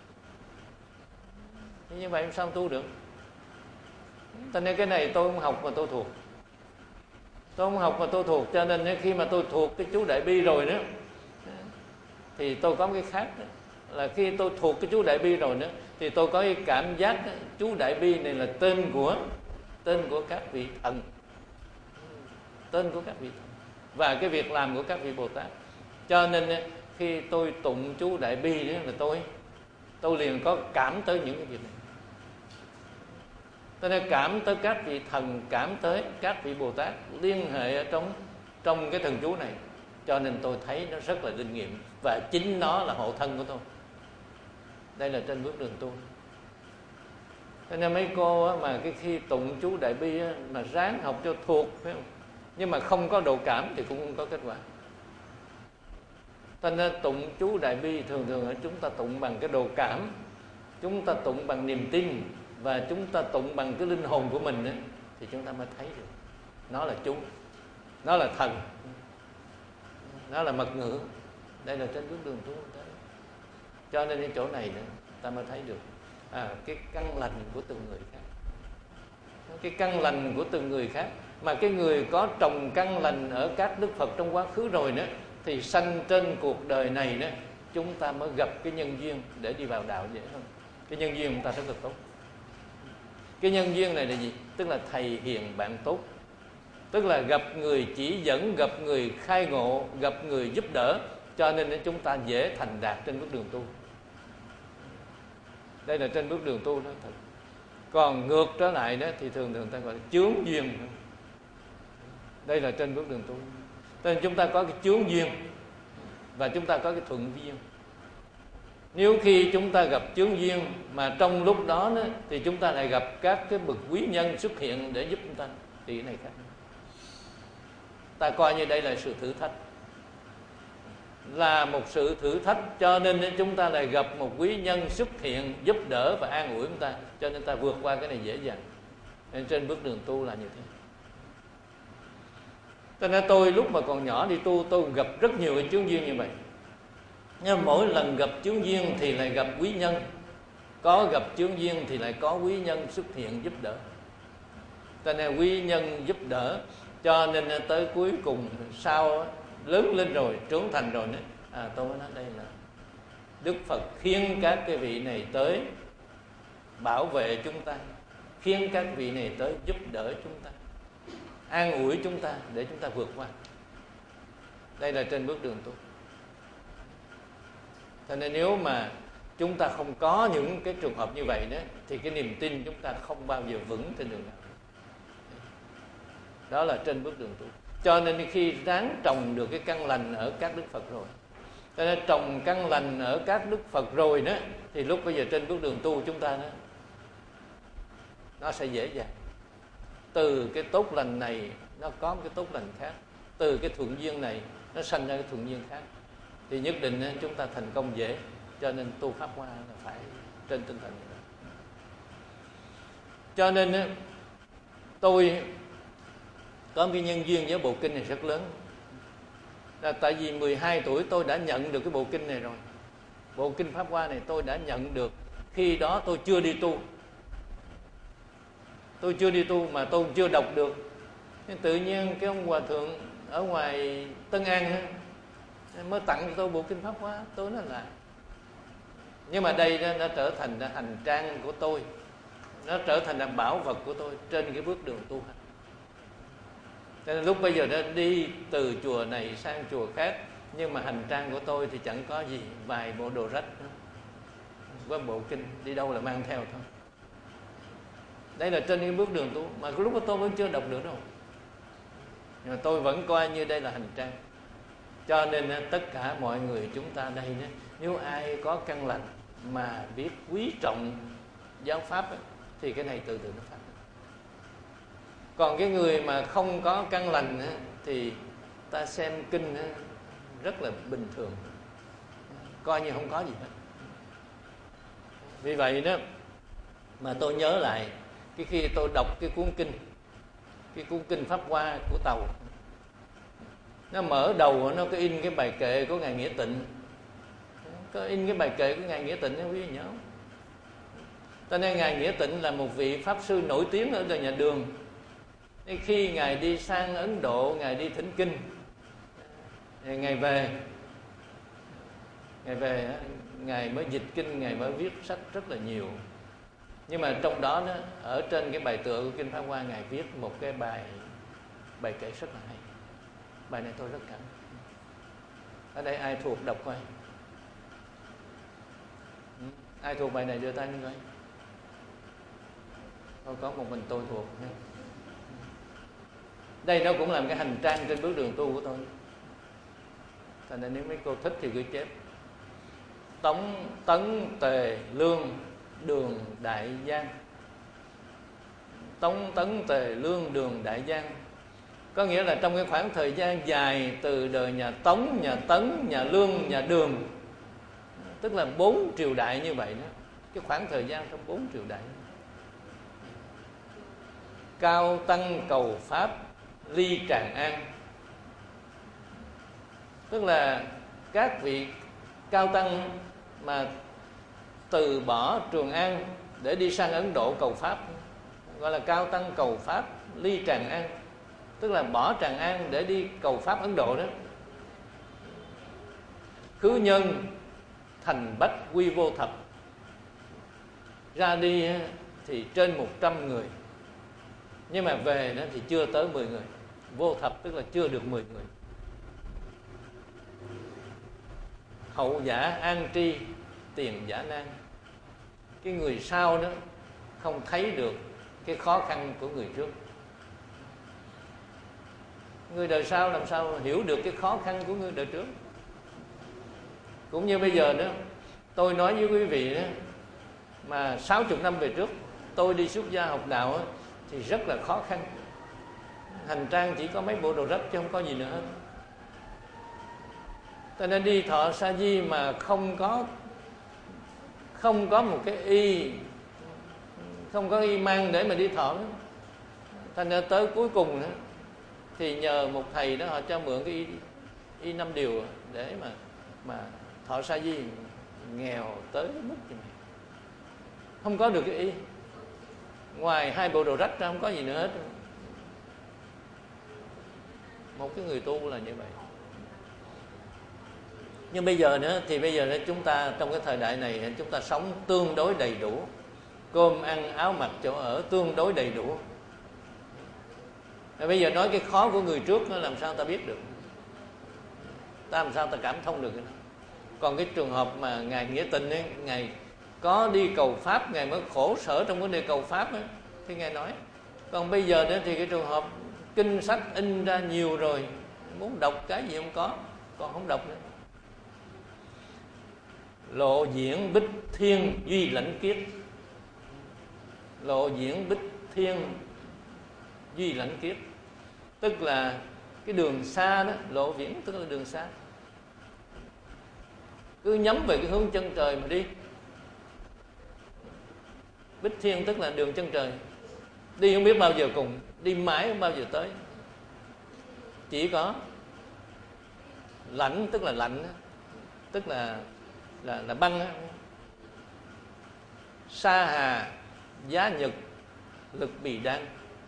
Như vậy sao tu được? Thành nên cái này tôi không học mà tôi thuộc. Tôi không học mà tôi thuộc. Cho nên khi mà tôi thuộc cái chú Đại Bi rồi đó, thì tôi có cái khác đó, là khi tôi thuộc cái chú Đại Bi rồi nữa thì tôi có cái cảm giác đó, chú Đại Bi này là tên của tên của các vị thần, tên của các vị thần và cái việc làm của các vị Bồ Tát. Cho nên khi tôi tụng chú Đại Bi đó là tôi tôi liền có cảm tới những cái việc này. Tôi nên cảm tới các vị thần, cảm tới các vị Bồ Tát liên hệ ở trong trong cái thần chú này. Cho nên tôi thấy nó rất là linh nghiệm và chính nó là hộ thân của tôi. Đây là trên bước đường tu. Cho nên mấy cô mà cái khi tụng chú Đại Bi mà ráng học cho thuộc, phải không? Nhưng mà không có độ cảm thì cũng không có kết quả. Cho nên tụng chú Đại Bi thường thường chúng ta tụng bằng cái độ cảm, chúng ta tụng bằng niềm tin và chúng ta tụng bằng cái linh hồn của mình ấy, thì chúng ta mới thấy được nó là chú, nó là thần, nó là mật ngữ. Đây là trên bước đường tu. Cho nên cái chỗ này nữa, ta mới thấy được à, cái căn lành của từng người khác. Cái căn lành của từng người khác. Mà cái người có trồng căn lành ở các Đức Phật trong quá khứ rồi nữa, thì sanh trên cuộc đời này nữa, chúng ta mới gặp cái nhân duyên để đi vào đạo dễ hơn. Cái nhân duyên của ta rất là tốt. Cái nhân duyên này là gì? Tức là thầy hiền bạn tốt. Tức là gặp người chỉ dẫn, gặp người khai ngộ, gặp người giúp đỡ. Cho nên chúng ta dễ thành đạt trên bước đường tu. Đây là trên bước đường tu đó thật. Còn ngược trở lại đó thì thường thường ta gọi là chướng duyên. Đây là trên bước đường tu. Nên chúng ta có cái chướng duyên và chúng ta có cái thuận duyên. Nếu khi chúng ta gặp chướng duyên mà trong lúc đó, đó thì chúng ta lại gặp các cái bậc quý nhân xuất hiện để giúp chúng ta, thì cái này khác. Ta coi như đây là sự thử thách, là một sự thử thách. Cho nên chúng ta lại gặp một quý nhân xuất hiện giúp đỡ và an ủi chúng ta, cho nên ta vượt qua cái này dễ dàng. Nên trên bước đường tu là như thế. Cho nên tôi lúc mà còn nhỏ đi tu, tôi gặp rất nhiều cái chướng duyên như vậy. Nhưng mỗi lần gặp chướng duyên thì lại gặp quý nhân, có gặp chướng duyên thì lại có quý nhân xuất hiện giúp đỡ. Cho nên quý nhân giúp đỡ, cho nên tới cuối cùng sau lớn lên rồi, trưởng thành rồi nữa, à, tôi mới nói đây là Đức Phật khiến các cái vị này tới bảo vệ chúng ta, khiến các vị này tới giúp đỡ chúng ta, an ủi chúng ta để chúng ta vượt qua. Đây là trên bước đường tu. Cho nên nếu mà chúng ta không có những cái trường hợp như vậy đó, thì cái niềm tin chúng ta không bao giờ vững trên đường nào. Đó là trên bước đường tu. Cho nên khi ráng trồng được cái căn lành ở các Đức Phật rồi, cho nên trồng căn lành ở các Đức Phật rồi đó, thì lúc bây giờ trên bước đường tu chúng ta đó, nó sẽ dễ dàng. Từ cái tốt lành này nó có một cái tốt lành khác, từ cái thuận duyên này nó sanh ra cái thuận duyên khác, thì nhất định chúng ta thành công dễ. Cho nên tu Pháp Hoa là phải trên tinh thần như đó. Cho nên tôi có một cái nhân duyên với bộ kinh này rất lớn. Là tại vì mười hai tuổi tôi đã nhận được cái bộ kinh này rồi. Bộ kinh Pháp Hoa này tôi đã nhận được. Khi đó tôi chưa đi tu. Tôi chưa đi tu mà tôi chưa đọc được. Nên tự nhiên cái ông hòa thượng ở ngoài Tân An mới tặng cho tôi bộ kinh Pháp Hoa. Tôi nói là, nhưng mà đây nó đã trở thành là hành trang của tôi, nó trở thành là bảo vật của tôi trên cái bước đường tu hành. Nên lúc bây giờ nó đi từ chùa này sang chùa khác, nhưng mà hành trang của tôi thì chẳng có gì, vài bộ đồ rách nữa, với bộ kinh đi đâu là mang theo thôi. Đây là trên cái bước đường tu, mà lúc đó tôi vẫn chưa đọc được đâu, nhưng mà tôi vẫn coi như đây là hành trang. Cho nên tất cả mọi người chúng ta đây, nếu ai có căn lành mà biết quý trọng giáo pháp ấy, thì cái này từ từ nó phát. Còn cái người mà không có căn lành ấy, thì ta xem kinh ấy, rất là bình thường, coi như không có gì hết. Vì vậy đó mà tôi nhớ lại cái khi tôi đọc cái cuốn kinh, cái cuốn kinh Pháp Hoa của Tàu, nó mở đầu nó có in cái bài kệ của Ngài Nghĩa Tịnh, có in cái bài kệ của Ngài Nghĩa Tịnh, quý vị nhớ không? Cho nên Ngài Nghĩa Tịnh là một vị pháp sư nổi tiếng ở đời nhà Đường. Nên khi Ngài đi sang Ấn Độ, Ngài đi thỉnh kinh, Ngài về, Ngài về, Ngài mới dịch kinh, Ngài mới viết sách rất là nhiều. Nhưng mà trong đó, đó ở trên cái bài tựa của kinh Pháp Hoa, Ngài viết một cái bài bài kệ rất là hay. Bài này tôi rất cảm. Ở đây ai thuộc đọc coi? Ai thuộc bài này đưa tay lên coi. Thôi có một mình tôi thuộc. Đây nó cũng là một cái hành trang trên bước đường tu của tôi. Thành nên nếu mấy cô thích thì cứ chép. Tống tấn tề lương đường đại giang. Tống tấn tề lương đường đại giang, có nghĩa là trong cái khoảng thời gian dài từ đời nhà Tống, nhà Tấn, nhà Lương, nhà Đường, tức là bốn triều đại như vậy đó, cái khoảng thời gian trong bốn triều đại. Cao tăng cầu pháp ly Tràng An, tức là các vị cao tăng mà từ bỏ Trường An để đi sang Ấn Độ cầu pháp, gọi là cao tăng cầu pháp ly Tràng An, tức là bỏ Tràng An để đi cầu pháp Ấn Độ đó. Khứ nhân thành bách quy vô thập, ra đi thì trên một trăm người, nhưng mà về đó thì chưa tới mười người. Vô thập tức là chưa được mười người. Hậu giả an tri tiền giả nan, cái người sau đó không thấy được cái khó khăn của người trước. Người đời sau làm sao hiểu được cái khó khăn của người đời trước. Cũng như bây giờ đó, tôi nói với quý vị đó, mà sáu mươi năm về trước tôi đi xuất gia học đạo đó, thì rất là khó khăn. Hành trang chỉ có mấy bộ đồ rách chứ không có gì nữa hết. Cho nên đi thọ sa di mà không có không có một cái y, không có y mang để mà đi thọ đó. Thành ra tới cuối cùng đó, thì nhờ một thầy đó họ cho mượn cái y, y năm điều để mà mà thọ sa di, nghèo tới mức gì này, không có được cái y, ngoài hai bộ đồ rách ra không có gì nữa hết. Một cái người tu là như vậy. Nhưng bây giờ nữa thì bây giờ nữa chúng ta trong cái thời đại này chúng ta sống tương đối đầy đủ, cơm ăn áo mặc chỗ ở tương đối đầy đủ. Bây giờ nói cái khó của người trước nó làm sao ta biết được, ta làm sao ta cảm thông được cái đó. Còn cái trường hợp mà Ngài Nghĩa Tịnh ấy, Ngài có đi cầu pháp, Ngài mới khổ sở trong vấn đề cầu pháp ấy, thì Ngài nói. Còn bây giờ nữa thì cái trường hợp kinh sách in ra nhiều rồi, muốn đọc cái gì không có, còn không đọc nữa. Lộ diễn bích thiên duy lãnh kiết. Lộ diễn bích thiên duy lãnh kiết, tức là cái đường xa đó, lộ viễn tức là đường xa. cứ nhắm về cái hướng chân trời mà đi. Bích Thiên tức là đường chân trời, đi không biết bao giờ cùng, đi mãi không bao giờ tới. Chỉ có lãnh tức là lạnh, tức là là là băng á. Sa hà giá nhật lực bì đan.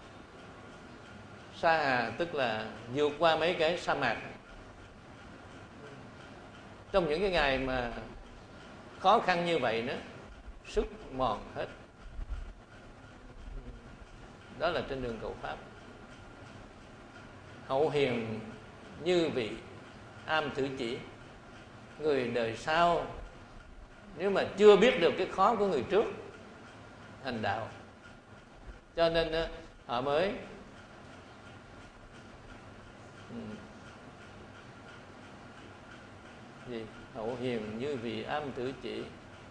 Sa hà tức là vượt qua mấy cái sa mạc. Trong những cái ngày mà khó khăn như vậy đó, sức mòn hết. Đó là trên đường cầu pháp. Hậu hiền như vị am thử chỉ. Người đời sau nếu mà chưa biết được cái khó của người trước hành đạo, cho nên đó, họ mới gì hậu hiền như vị am thử chỉ.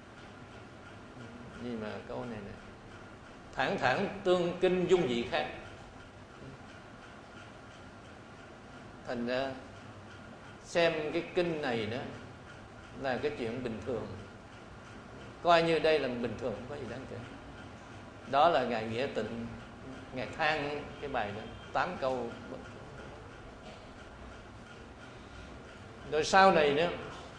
Gì mà câu này nè, thẳng thẳng tương kinh dung dị khác. Thành ra xem cái kinh này đó là cái chuyện bình thường, coi như đây là bình thường, không có gì đáng kể. Đó là Ngài Nghĩa Tịnh, Ngài than cái bài đó tám câu. Rồi sau này nữa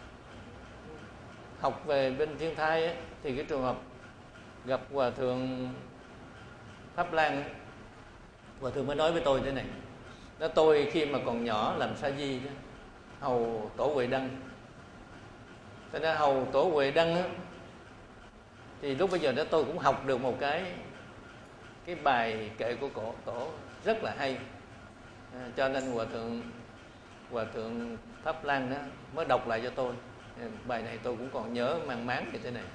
học về bên thiên thai ấy, thì cái trường hợp gặp Hòa Thượng Pháp Lan ấy, Hòa Thượng mới nói với tôi thế này: đó, tôi khi mà còn nhỏ làm sa di đó, hầu tổ Huệ Đăng. Cho nên hầu tổ Huệ Đăng á, thì lúc bây giờ đó tôi cũng học được một cái cái bài kệ của cổ tổ rất là hay. À, cho nên Hòa Thượng Hòa Thượng Pháp Lan đó mới đọc lại cho tôi. Bài này tôi cũng còn nhớ mang máng như thế này.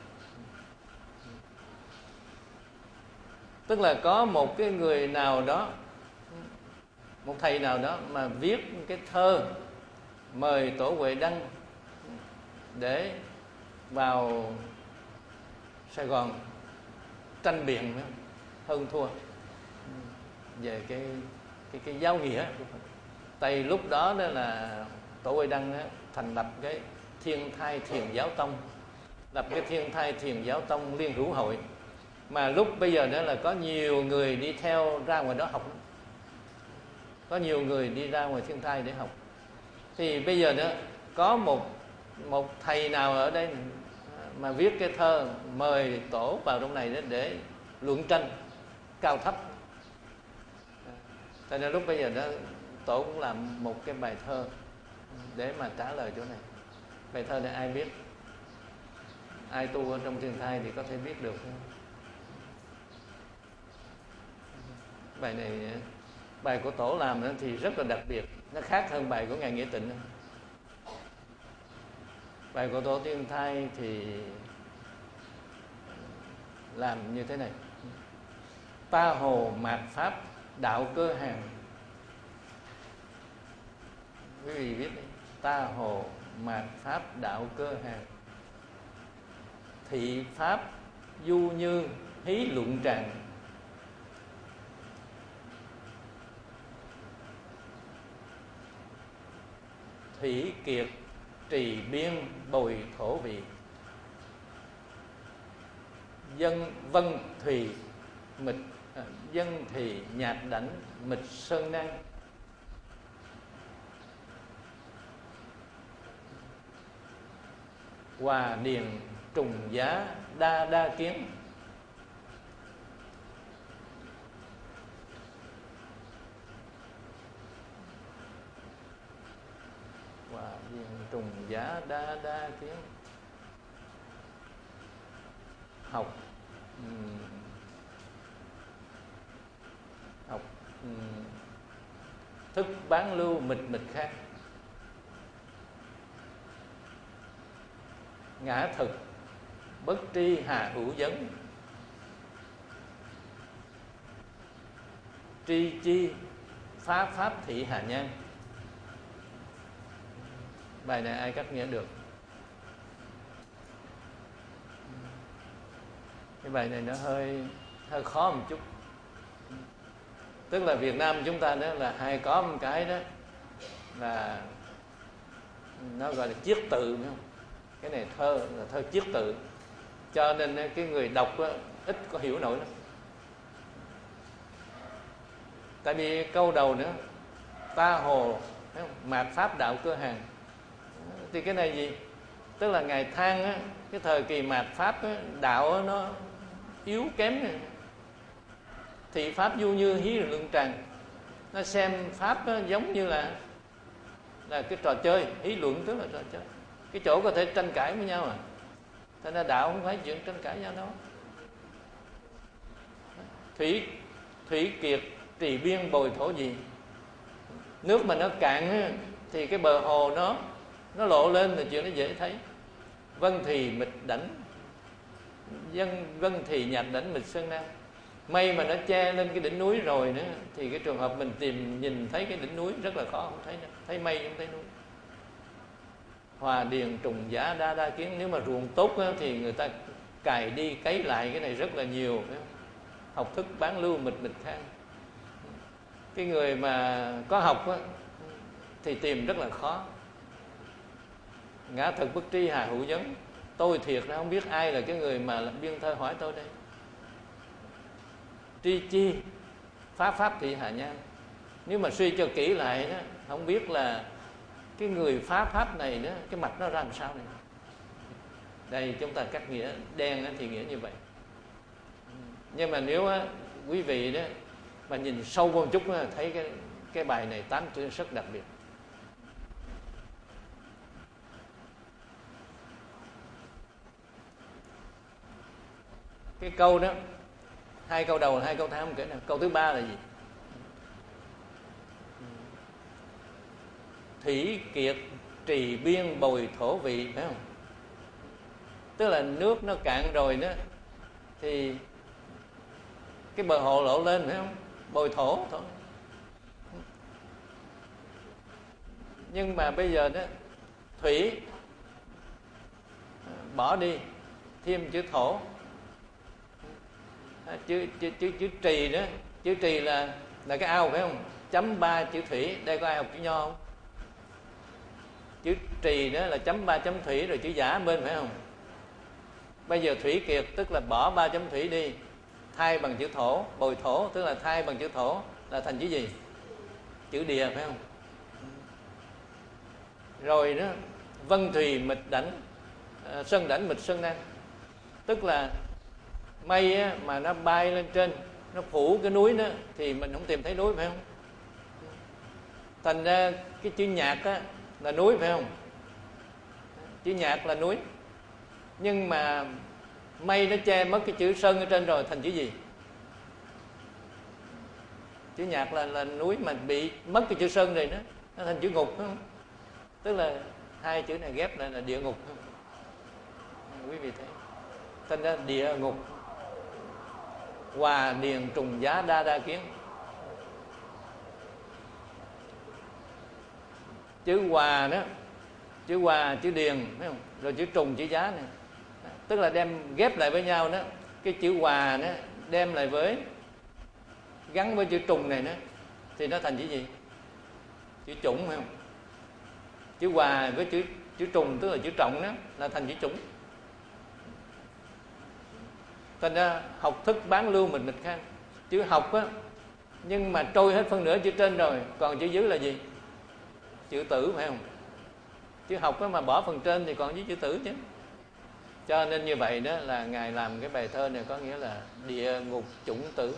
Tức là có một cái người nào đó, một thầy nào đó mà viết cái thơ mời tổ Huệ Đăng để vào Sài Gòn tranh biện hơn thua về cái cái cái giáo nghĩa. Tại lúc đó đó là tổ Huệ Đăng đó, thành lập cái Thiên Thai Thiền Giáo Tông, lập cái Thiên Thai Thiền Giáo Tông Liên Hữu Hội. Mà lúc bây giờ đó là có nhiều người đi theo ra ngoài đó học, có nhiều người đi ra ngoài Thiên Thai để học. Thì bây giờ đó có một một thầy nào ở đây mà viết cái thơ mời tổ vào trong này để luận tranh cao thấp. Cho nên lúc bây giờ đó tổ cũng làm một cái bài thơ để mà trả lời chỗ này. Bài thơ này ai biết, ai tu ở trong Thiên Thai thì có thể biết được. Bài này, bài của tổ làm đó thì rất là đặc biệt, nó khác hơn bài của Ngài Nghĩa Tịnh. Bài của tổ Thiên Thai thì làm như thế này: ta hồ mạt pháp đạo cơ hàng. Quý vị biết đấy, ta hồ mạt pháp đạo cơ hàng, thị pháp du như hí luận tràng. Thủy kiệt trì biên bồi thổ vị, dân vân thùy mịch à, dân thì nhạt đảnh mịch sơn năng. Hòa điền trùng giá đa đa kiến, hòa điền trùng giá đa đa kiến. Học um, học um, thức bán lưu mịch mịch khác. Ngã thực bất tri hà hữu vấn, tri chi phá pháp thị hà nhan. Bài này ai cắt nghĩa được? Cái bài này nó hơi hơi khó một chút. Tức là Việt Nam chúng ta đó là hay có một cái đó là nó gọi là chiết tự, phải không? Cái này thơ là thơ chiết tự, cho nên cái người đọc á, ít có hiểu nổi lắm. Tại vì câu đầu nữa, ta hồ mạt pháp đạo cơ hàng, thì cái này gì? Tức là ngài than á, cái thời kỳ mạt pháp á, đạo á, nó yếu kém này. Thị pháp du như hí lượng tràng, nó xem pháp á, giống như là là cái trò chơi, hí luận tức là trò chơi, cái chỗ có thể tranh cãi với nhau à. Thế nên đạo không phải chuyện tranh cãi nhau đâu. Thủy thủy kiệt trì biên bồi thổ gì, nước mà nó cạn á, thì cái bờ hồ nó nó lộ lên là chuyện nó dễ thấy. Vân thì mịt đảnh, dân vân thì nhạt đảnh mịt sơn nam. Mây mà nó che lên cái đỉnh núi rồi nữa, thì cái trường hợp mình tìm nhìn thấy cái đỉnh núi rất là khó, không thấy nữa. Thấy mây không thấy núi. Hòa điền trùng giả đa đa kiến, nếu mà ruộng tốt á, thì người ta cài đi cấy lại cái này rất là nhiều. Học thức bán lưu mịch mịch khang. Cái người mà có học á, thì tìm rất là khó. Ngã thực bất tri hà hữu vấn, tôi thiệt là không biết ai là cái người mà biên thơ hỏi tôi đây. Tri chi pháp pháp thị hà nhan, nếu mà suy cho kỹ lại đó, không biết là cái người phá pháp này đó, cái mặt nó ra làm sao này. Đây chúng ta cắt nghĩa đen thì nghĩa như vậy. Nhưng mà nếu á, quý vị đó mà nhìn sâu một chút đó, thấy cái cái bài này tám chữ rất đặc biệt. Cái câu đó, hai câu đầu là hai câu tham không kể nào. Câu thứ ba là gì? Thủy kiệt trì biên bồi thổ vị, phải không? Tức là nước nó cạn rồi đó, thì cái bờ hồ lộ lên, phải không? Bồi thổ thôi. Nhưng mà bây giờ đó, thủy bỏ đi, thêm chữ thổ. À, chữ, chữ, chữ, chữ trì đó, chữ trì là là cái ao, phải không? Chấm ba chữ thủy, đây có ai học chữ nho không? Chữ trì đó là chấm ba chấm thủy, rồi chữ giả bên, phải không? Bây giờ thủy kiệt tức là bỏ ba chấm thủy đi, thay bằng chữ thổ. Bồi thổ tức là thay bằng chữ thổ, là thành chữ gì? Chữ địa, phải không? Rồi đó, vân thùy mịch đảnh, sơn đảnh mịch sơn nam, tức là mây á, mà nó bay lên trên, nó phủ cái núi đó, thì mình không tìm thấy núi, phải không? Thành ra cái chữ nhạc á, là núi, phải không? Chữ nhạc là núi. Nhưng mà mây nó che mất cái chữ sơn ở trên rồi, thành chữ gì? Chữ nhạc là, là núi, mà bị mất cái chữ sơn này đó, nó thành chữ ngục, phải không? Tức là hai chữ này ghép lại là địa ngục, phải không? Quý vị thấy. Thành ra địa ngục. Hòa điền trùng giá đa đa kiến. Chữ hòa đó, chữ hòa, chữ điền, phải không? Rồi chữ trùng, chữ giá này, tức là đem ghép lại với nhau đó. Cái chữ hòa đó đem lại với, gắn với chữ trùng này đó, thì nó thành chữ gì? Chữ chủng, phải không? Chữ hòa với chữ chữ trùng tức là chữ trọng đó, là thành chữ chủng. Thành ra học thức bán lưu mình mịch khang. Chữ học á, nhưng mà trôi hết phân nửa chữ trên rồi, còn chữ dưới là gì? Chữ tử, phải không? Chữ học á, mà bỏ phần trên thì còn với chữ tử chứ. Cho nên như vậy đó là ngài làm cái bài thơ này có nghĩa là địa ngục chủng tử.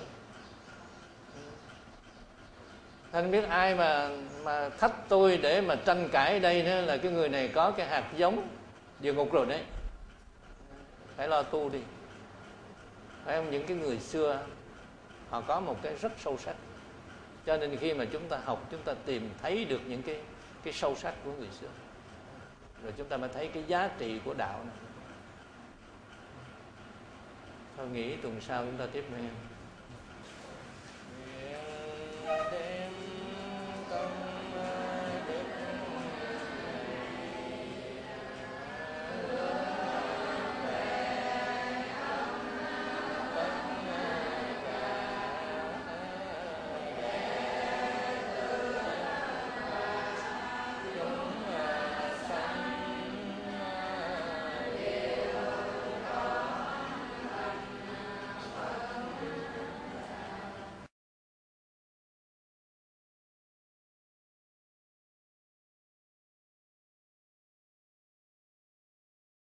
Thành biết ai mà mà thách tôi để mà tranh cãi ở đây nữa là cái người này có cái hạt giống địa ngục rồi đấy. Phải lo tu đi. Phải không? Những cái người xưa họ có một cái rất sâu sắc. Cho nên khi mà chúng ta học, chúng ta tìm thấy được những cái cái sâu sắc của người xưa, rồi chúng ta mới thấy cái giá trị của đạo này. Thôi nghĩ tuần sau chúng ta tiếp nữa.